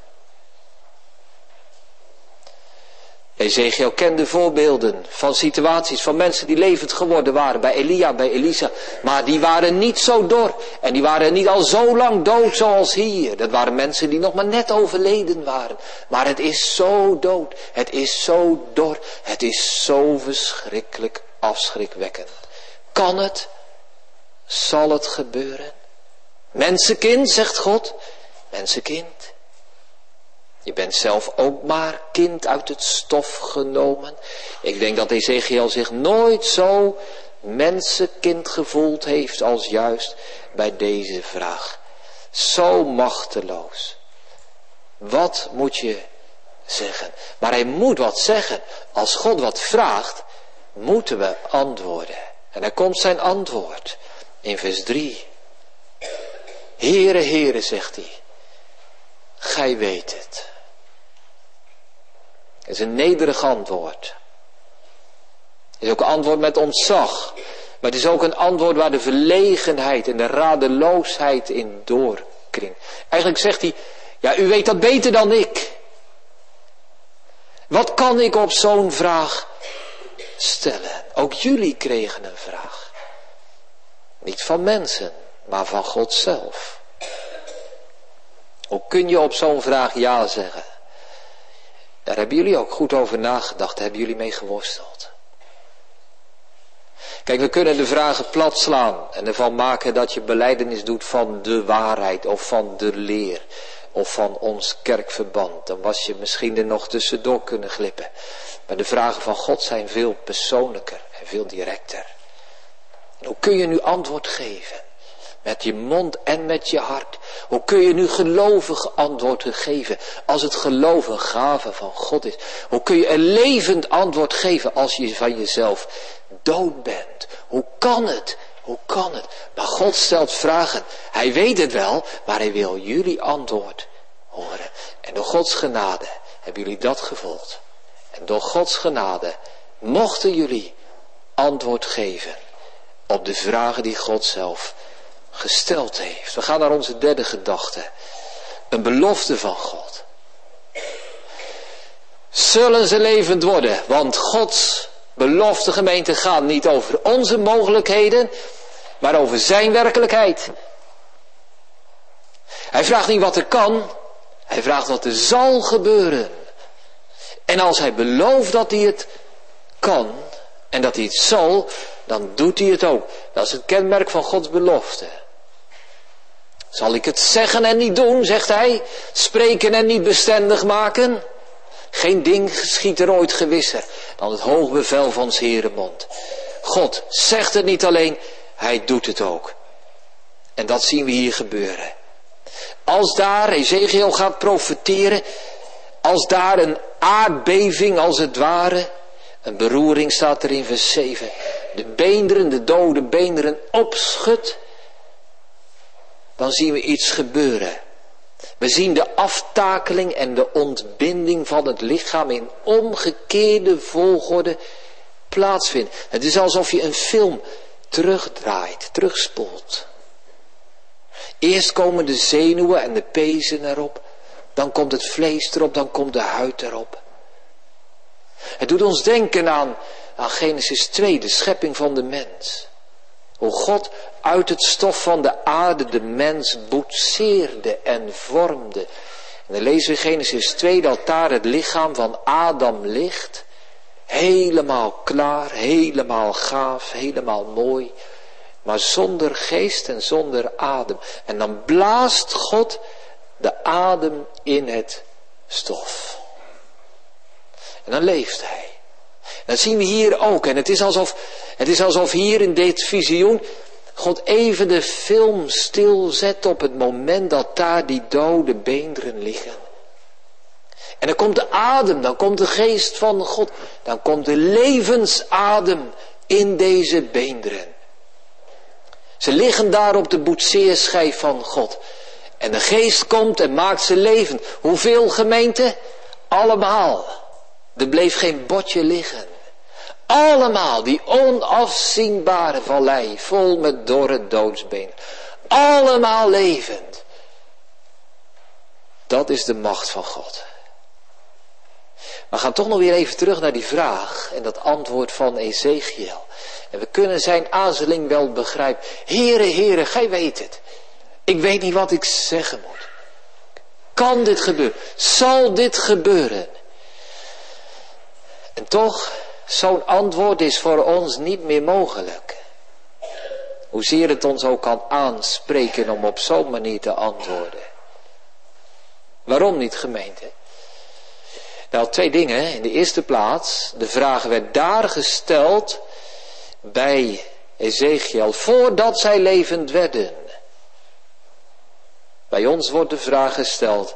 Ezechiel kende voorbeelden van situaties van mensen die levend geworden waren. Bij Elia, bij Elisa. Maar die waren niet zo dor. En die waren niet al zo lang dood zoals hier. Dat waren mensen die nog maar net overleden waren. Maar het is zo dood. Het is zo dor. Het is zo verschrikkelijk afschrikwekkend. Kan het? Zal het gebeuren? Mensenkind, zegt God. Mensenkind. Je bent zelf ook maar kind uit het stof genomen. Ik denk dat Ezechiel zich nooit zo mensenkind gevoeld heeft als juist bij deze vraag. Zo machteloos. Wat moet je zeggen? Maar hij moet wat zeggen. Als God wat vraagt, moeten we antwoorden. En dan komt zijn antwoord in vers 3. Heere, Heere, zegt hij. Gij weet het. Het is een nederig antwoord. Het is ook een antwoord met ontzag. Maar het is ook een antwoord waar de verlegenheid en de radeloosheid in doorkringt. Eigenlijk zegt hij, ja, u weet dat beter dan ik. Wat kan ik op zo'n vraag stellen? Ook jullie kregen een vraag. Niet van mensen, maar van God zelf. Hoe kun je op zo'n vraag ja zeggen? Daar hebben jullie ook goed over nagedacht. Daar hebben jullie mee geworsteld. Kijk, we kunnen de vragen plat slaan en ervan maken dat je belijdenis doet van de waarheid of van de leer of van ons kerkverband. Dan was je misschien er nog tussendoor kunnen glippen. Maar de vragen van God zijn veel persoonlijker en veel directer. En hoe kun je nu antwoord geven? Met je mond en met je hart. Hoe kun je nu gelovig antwoord geven als het geloof een gave van God is? Hoe kun je een levend antwoord geven als je van jezelf dood bent? Hoe kan het? Hoe kan het? Maar God stelt vragen. Hij weet het wel, maar hij wil jullie antwoord horen. En door Gods genade hebben jullie dat gevolgd. En door Gods genade mochten jullie antwoord geven op de vragen die God zelf gesteld heeft. We gaan naar onze derde gedachte. Een belofte van God. Zullen ze levend worden? Want Gods belofte, gemeente, gaat niet over onze mogelijkheden, maar over zijn werkelijkheid. Hij vraagt niet wat er kan, hij vraagt wat er zal gebeuren. En als hij belooft dat hij het kan en dat hij het zal, dan doet hij het ook. Dat is het kenmerk van Gods belofte. Zal ik het zeggen en niet doen, zegt hij, spreken en niet bestendig maken? Geen ding geschiet er ooit gewisser dan het hoogbevel van 's Heeren mond. God zegt het niet alleen, hij doet het ook. En dat zien we hier gebeuren. Als daar Ezechiel gaat profeteren, als daar een aardbeving als het ware, een beroering staat er in vers 7, de beenderen, de dode beenderen opschudt, dan zien we iets gebeuren. We zien de aftakeling en de ontbinding van het lichaam in omgekeerde volgorde plaatsvinden. Het is alsof je een film terugdraait, terugspoelt. Eerst komen de zenuwen en de pezen erop. Dan komt het vlees erop, dan komt de huid erop. Het doet ons denken aan Genesis 2, de schepping van de mens. Hoe God uit het stof van de aarde de mens boetseerde en vormde. En dan lezen we in Genesis 2 dat daar het lichaam van Adam ligt. Helemaal klaar, helemaal gaaf, helemaal mooi. Maar zonder geest en zonder adem. En dan blaast God de adem in het stof. En dan leeft hij. Dat zien we hier ook. En het is alsof hier in dit visioen God even de film stilzet op het moment dat daar die dode beenderen liggen. En dan komt de adem, dan komt de geest van God. Dan komt de levensadem in deze beenderen. Ze liggen daar op de boetseerschijf van God. En de geest komt en maakt ze levend. Hoeveel, gemeente? Allemaal. Er bleef geen botje liggen. Allemaal, die onafzienbare vallei, vol met dorre doodsbenen. Allemaal levend. Dat is de macht van God. Maar we gaan toch nog weer even terug naar die vraag en dat antwoord van Ezechiel. En we kunnen zijn aarzeling wel begrijpen. Heere, Heere, gij weet het. Ik weet niet wat ik zeggen moet. Kan dit gebeuren? Zal dit gebeuren? En toch, zo'n antwoord is voor ons niet meer mogelijk. Hoezeer het ons ook kan aanspreken om op zo'n manier te antwoorden. Waarom niet, gemeente? Nou, twee dingen. In de eerste plaats, de vraag werd daar gesteld bij Ezechiel voordat zij levend werden. Bij ons wordt de vraag gesteld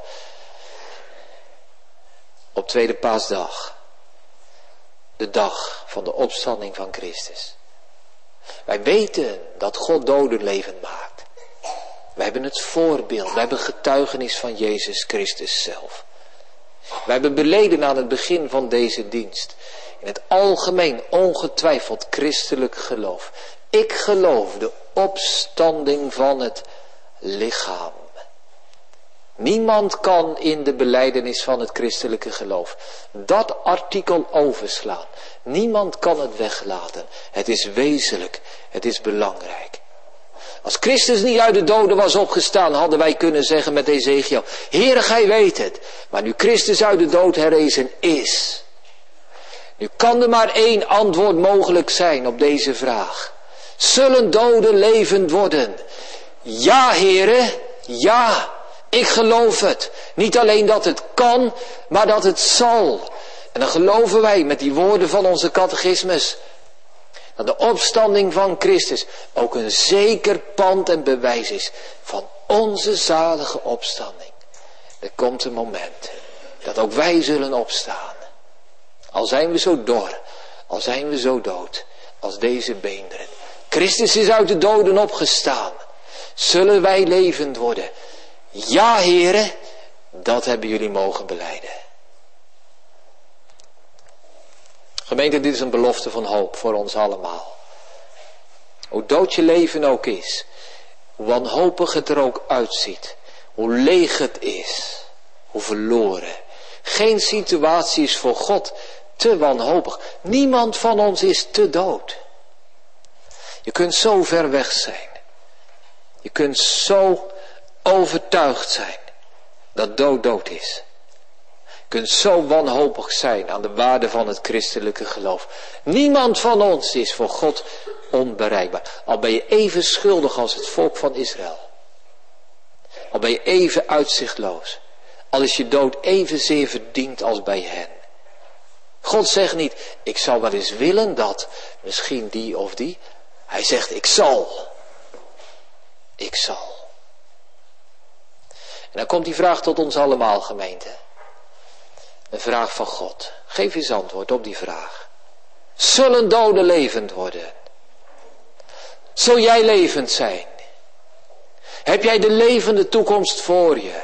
op tweede paasdag. De dag van de opstanding van Christus. Wij weten dat God doden levend maakt. Wij hebben het voorbeeld, wij hebben getuigenis van Jezus Christus zelf. Wij hebben beleden aan het begin van deze dienst. In het algemeen ongetwijfeld christelijk geloof. Ik geloof de opstanding van het lichaam. Niemand kan in de belijdenis van het christelijke geloof dat artikel overslaan. Niemand kan het weglaten. Het is wezenlijk. Het is belangrijk. Als Christus niet uit de doden was opgestaan, hadden wij kunnen zeggen met Ezechiel: Heere, gij weet het. Maar nu Christus uit de dood herrezen is, Nu kan er maar één antwoord mogelijk zijn op deze vraag. Zullen doden levend worden? Ja, Heere, ja, ik geloof het. Niet alleen dat het kan, maar dat het zal. En dan geloven wij met die woorden van onze catechismus, dat de opstanding van Christus ook een zeker pand en bewijs is van onze zalige opstanding. Er komt een moment dat ook wij zullen opstaan. Al zijn we zo dor, al zijn we zo dood, als deze beenderen. Christus is uit de doden opgestaan. Zullen wij levend worden? Ja, Heere, dat hebben jullie mogen belijden. Gemeente, dit is een belofte van hoop voor ons allemaal. Hoe dood je leven ook is, hoe wanhopig het er ook uitziet, hoe leeg het is, hoe verloren. Geen situatie is voor God te wanhopig. Niemand van ons is te dood. Je kunt zo ver weg zijn. Je kunt zo overtuigd zijn dat dood is. Je kunt zo wanhopig zijn aan de waarde van het christelijke geloof. Niemand van ons is voor God onbereikbaar. Al ben je even schuldig als het volk van Israël. Al ben je even uitzichtloos. Al is je dood evenzeer verdiend als bij hen. God zegt niet, ik zou wel eens willen dat misschien die of die. Hij zegt, ik zal. Ik zal. En dan komt die vraag tot ons allemaal, gemeente. Een vraag van God. Geef eens antwoord op die vraag. Zullen doden levend worden? Zul jij levend zijn? Heb jij de levende toekomst voor je?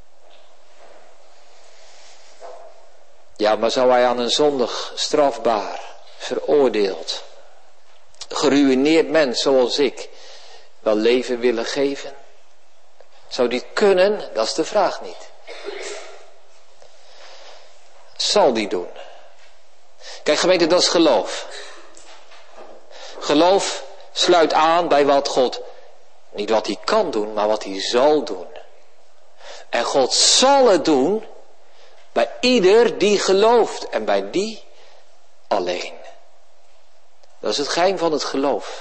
Ja, maar zou hij aan een zondig, strafbaar, veroordeeld, geruïneerd mens zoals ik wel leven willen geven? Zou die kunnen? Dat is de vraag niet. Zal die doen? Kijk, gemeente, dat is geloof. Geloof sluit aan bij wat God, niet wat hij kan doen, maar wat hij zal doen. En God zal het doen bij ieder die gelooft en bij die alleen. Dat is het geheim van het geloof.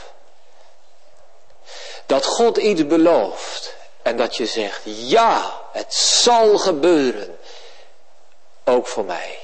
Dat God iets belooft en dat je zegt, ja, het zal gebeuren. Ook voor mij.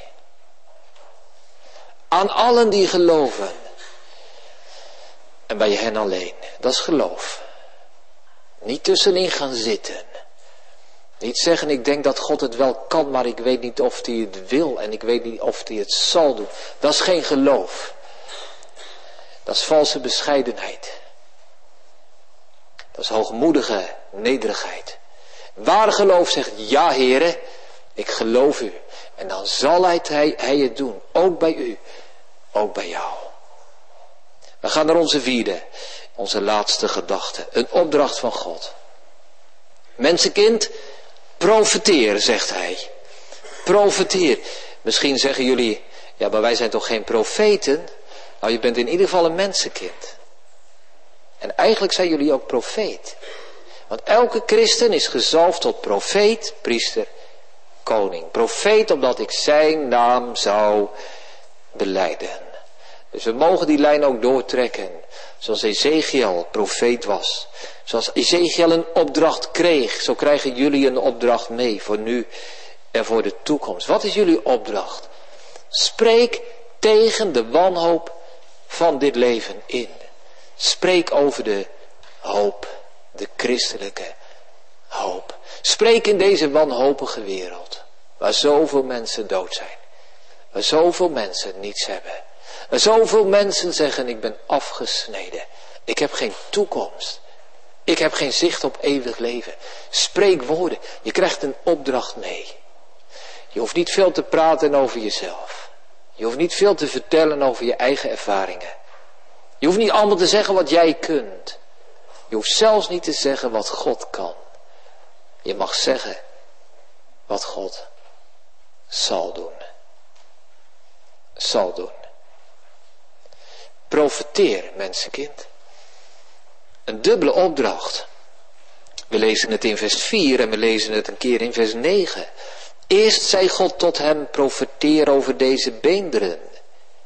Aan allen die geloven. En bij hen alleen. Dat is geloof. Niet tussenin gaan zitten. Niet zeggen, ik denk dat God het wel kan, maar ik weet niet of hij het wil en ik weet niet of hij het zal doen. Dat is geen geloof. Dat is valse bescheidenheid. Dat is hoogmoedige nederigheid. Waar geloof zegt, ja Heere, ik geloof u. En dan zal hij het doen. Ook bij u. Ook bij jou. We gaan naar onze vierde. Onze laatste gedachte. Een opdracht van God. Mensenkind, profeteer, zegt hij. Profeteer. Misschien zeggen jullie, ja, maar wij zijn toch geen profeten? Nou, je bent in ieder geval een mensenkind. En eigenlijk zijn jullie ook profeet. Want elke christen is gezalfd tot profeet, priester, koning. Profeet omdat ik zijn naam zou belijden. Dus we mogen die lijn ook doortrekken. Zoals Ezekiel profeet was. Zoals Ezekiel een opdracht kreeg. Zo krijgen jullie een opdracht mee voor nu en voor de toekomst. Wat is jullie opdracht? Spreek tegen de wanhoop van dit leven in. Spreek over de hoop. De christelijke hoop. Spreek in deze wanhopige wereld. Waar zoveel mensen dood zijn. Waar zoveel mensen niets hebben. Waar zoveel mensen zeggen, ik ben afgesneden. Ik heb geen toekomst. Ik heb geen zicht op eeuwig leven. Spreek woorden. Je krijgt een opdracht mee. Je hoeft niet veel te praten over jezelf. Je hoeft niet veel te vertellen over je eigen ervaringen. Je hoeft niet allemaal te zeggen wat jij kunt. Je hoeft zelfs niet te zeggen wat God kan. Je mag zeggen wat God zal doen. Zal doen. Profeteer, mensenkind. Een dubbele opdracht. We lezen het in vers 4 en we lezen het een keer in vers 9. Eerst zei God tot hem, profeteer over deze beenderen.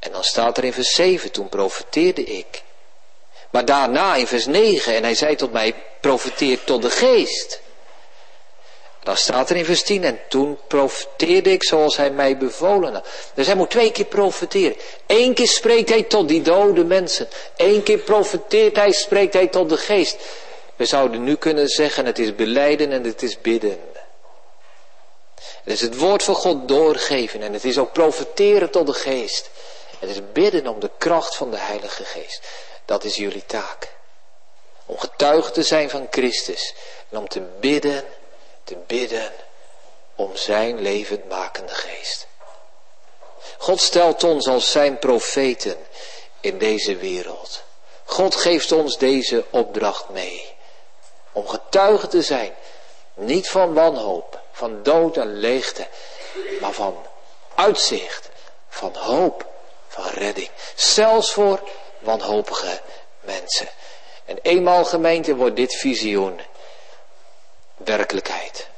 En dan staat er in vers 7, toen profeteerde ik. Maar daarna in vers 9, en hij zei tot mij, profeteer tot de geest. Dan staat er in vers 10, en toen profeteerde ik zoals hij mij bevolen had. Dus hij moet 2 keer profeteren. 1 keer spreekt hij tot die dode mensen. 1 keer profeteert hij, spreekt hij tot de geest. We zouden nu kunnen zeggen, het is belijden en het is bidden. Het is het woord van God doorgeven en het is ook profeteren tot de geest. Het is bidden om de kracht van de Heilige Geest. Dat is jullie taak. Om getuige te zijn van Christus en om te bidden om zijn levendmakende geest. God stelt ons als zijn profeten in deze wereld. God geeft ons deze opdracht mee. Om getuige te zijn, niet van wanhoop, van dood en leegte, maar van uitzicht, van hoop, van redding. Zelfs voor wanhopige mensen. En eenmaal gemeente wordt dit visioen werkelijkheid.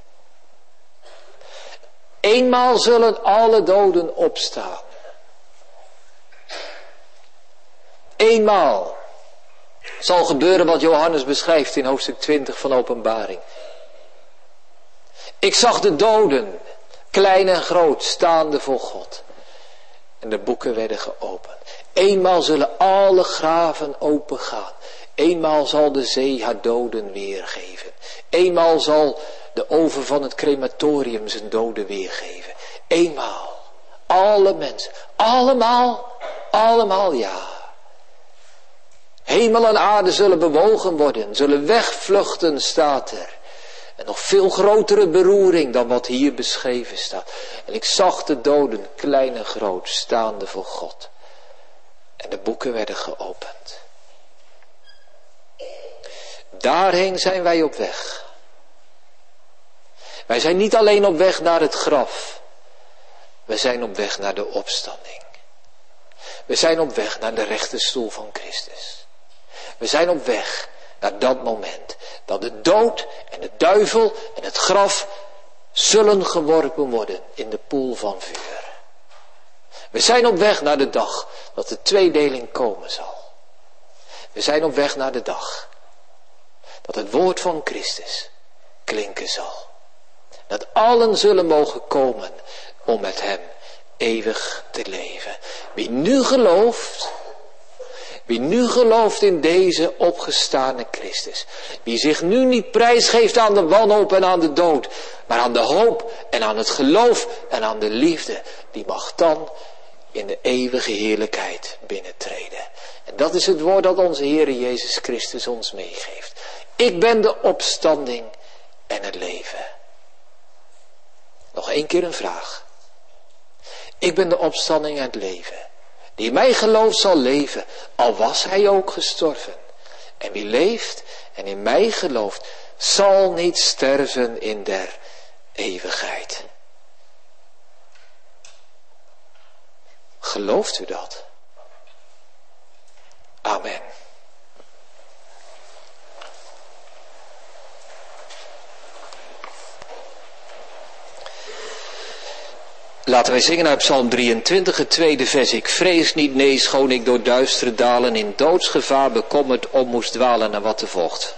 Eenmaal zullen alle doden opstaan. Eenmaal zal gebeuren wat Johannes beschrijft in hoofdstuk 20 van Openbaring. Ik zag de doden, klein en groot, staande voor God. En de boeken werden geopend. Eenmaal zullen alle graven opengaan. Eenmaal zal de zee haar doden weergeven. Eenmaal zal de oven van het crematorium zijn doden weergeven. Eenmaal. Alle mensen. Allemaal ja. Hemel en aarde zullen bewogen worden. Zullen wegvluchten, staat er. En nog veel grotere beroering dan wat hier beschreven staat. En ik zag de doden, klein en groot, staande voor God. En de boeken werden geopend. Daarheen zijn wij op weg. Wij zijn niet alleen op weg naar het graf. We zijn op weg naar de opstanding. We zijn op weg naar de rechterstoel van Christus. We zijn op weg naar dat moment dat de dood en de duivel en het graf zullen geworpen worden in de poel van vuur. We zijn op weg naar de dag dat de tweedeling komen zal. We zijn op weg naar de dag dat het woord van Christus klinken zal. Dat allen zullen mogen komen om met hem eeuwig te leven. Wie nu gelooft in deze opgestane Christus. Wie zich nu niet prijsgeeft aan de wanhoop en aan de dood. Maar aan de hoop en aan het geloof en aan de liefde. Die mag dan in de eeuwige heerlijkheid binnentreden. En dat is het woord dat onze Heere Jezus Christus ons meegeeft. Ik ben de opstanding en het leven. Nog 1 keer een vraag. Ik ben de opstanding en het leven. Die in mij gelooft zal leven, al was hij ook gestorven. En wie leeft en in mij gelooft, zal niet sterven in der eeuwigheid. Gelooft u dat? Amen. Laten wij zingen uit Psalm 23, het 2e vers. Ik vrees niet, nee, schoon ik door duistere dalen in doodsgevaar bekommerd om moest dwalen naar wat er volgt.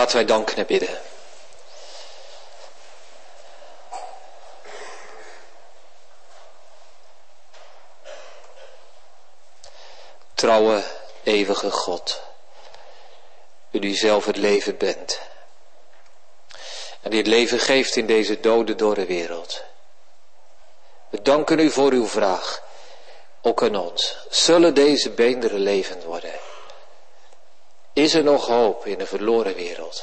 Laten wij danken en bidden. Trouwe, eeuwige God, u die zelf het leven bent en die het leven geeft in deze dode dorre wereld. We danken u voor uw vraag, ook aan ons. Zullen deze beenderen levend worden? Is er nog hoop in een verloren wereld?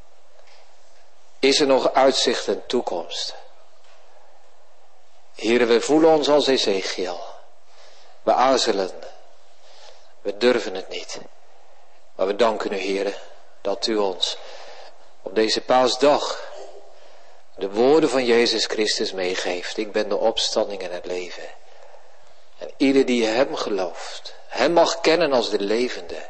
Is er nog uitzicht en toekomst? Here, we voelen ons als Ezechiel. We aarzelen. We durven het niet. Maar we danken u, Heere, dat u ons op deze paasdag de woorden van Jezus Christus meegeeft. Ik ben de opstanding en het leven. En ieder die hem gelooft, hem mag kennen als de levende.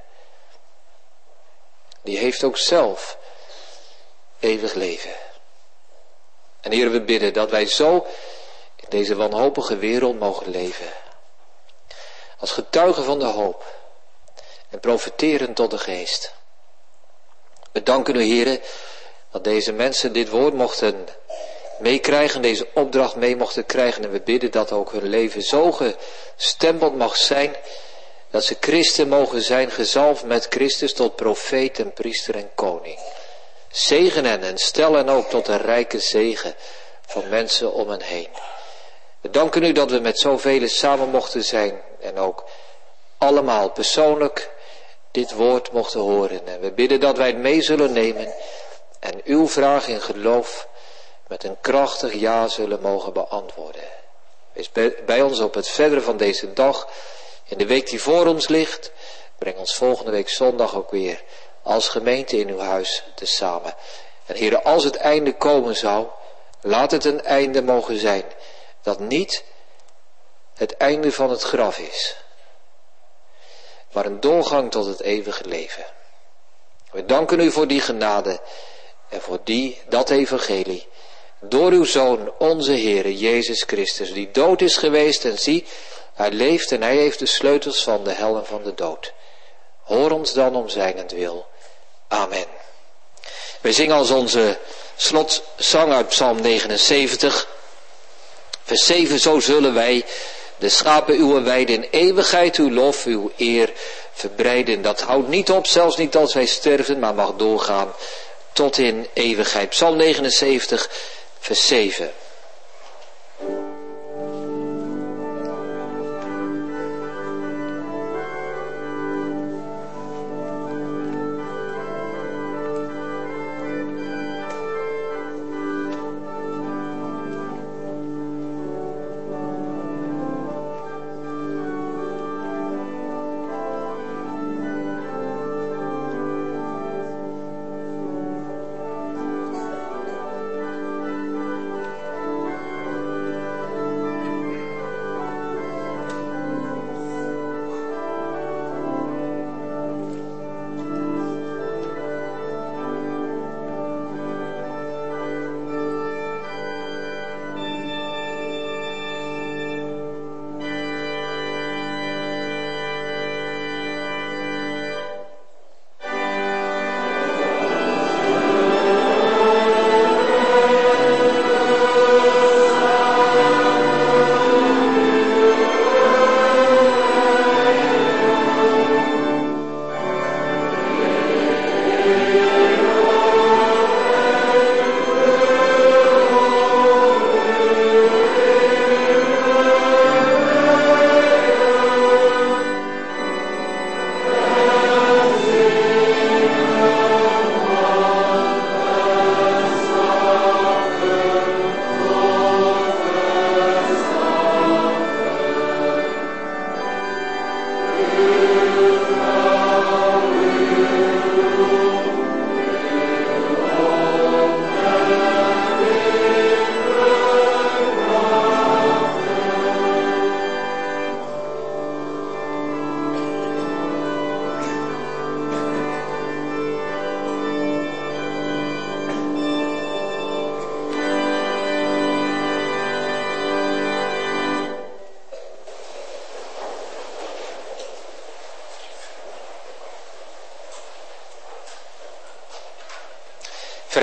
Die heeft ook zelf eeuwig leven. En Heere, we bidden dat wij zo in deze wanhopige wereld mogen leven. Als getuigen van de hoop. En profiteren tot de geest. We danken u, Heere, dat deze mensen dit woord mochten meekrijgen, deze opdracht mee mochten krijgen. En we bidden dat ook hun leven zo gestempeld mag zijn, dat ze christen mogen zijn, gezalfd met Christus tot profeet en priester en koning. Zegen hen en stel hen ook tot een rijke zegen van mensen om hen heen. We danken u dat we met zoveel samen mochten zijn en ook allemaal persoonlijk dit woord mochten horen. En we bidden dat wij het mee zullen nemen en uw vraag in geloof met een krachtig ja zullen mogen beantwoorden. Wees bij ons op het verdere van deze dag, in de week die voor ons ligt. Breng ons volgende week zondag ook weer als gemeente in uw huis tezamen. En Heere, als het einde komen zou, laat het een einde mogen zijn dat niet het einde van het graf is, maar een doorgang tot het eeuwige leven. We danken u voor die genade en voor dat evangelie. Door uw Zoon, onze Heere, Jezus Christus, die dood is geweest en zie, hij leeft en hij heeft de sleutels van de hel en van de dood. Hoor ons dan om zijnentwil. Amen. Wij zingen als onze slotzang uit Psalm 79, vers 7, zo zullen wij de schapen uw weide in eeuwigheid uw lof, uw eer verbreiden. Dat houdt niet op, zelfs niet als wij sterven, maar mag doorgaan tot in eeuwigheid. Psalm 79, vers 7.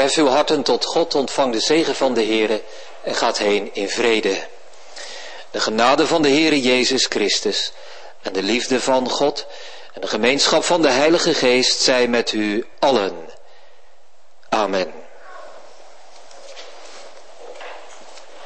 Verhef uw harten tot God, ontvang de zegen van de Heere en gaat heen in vrede. De genade van de Heere Jezus Christus en de liefde van God en de gemeenschap van de Heilige Geest zij met u allen. Amen.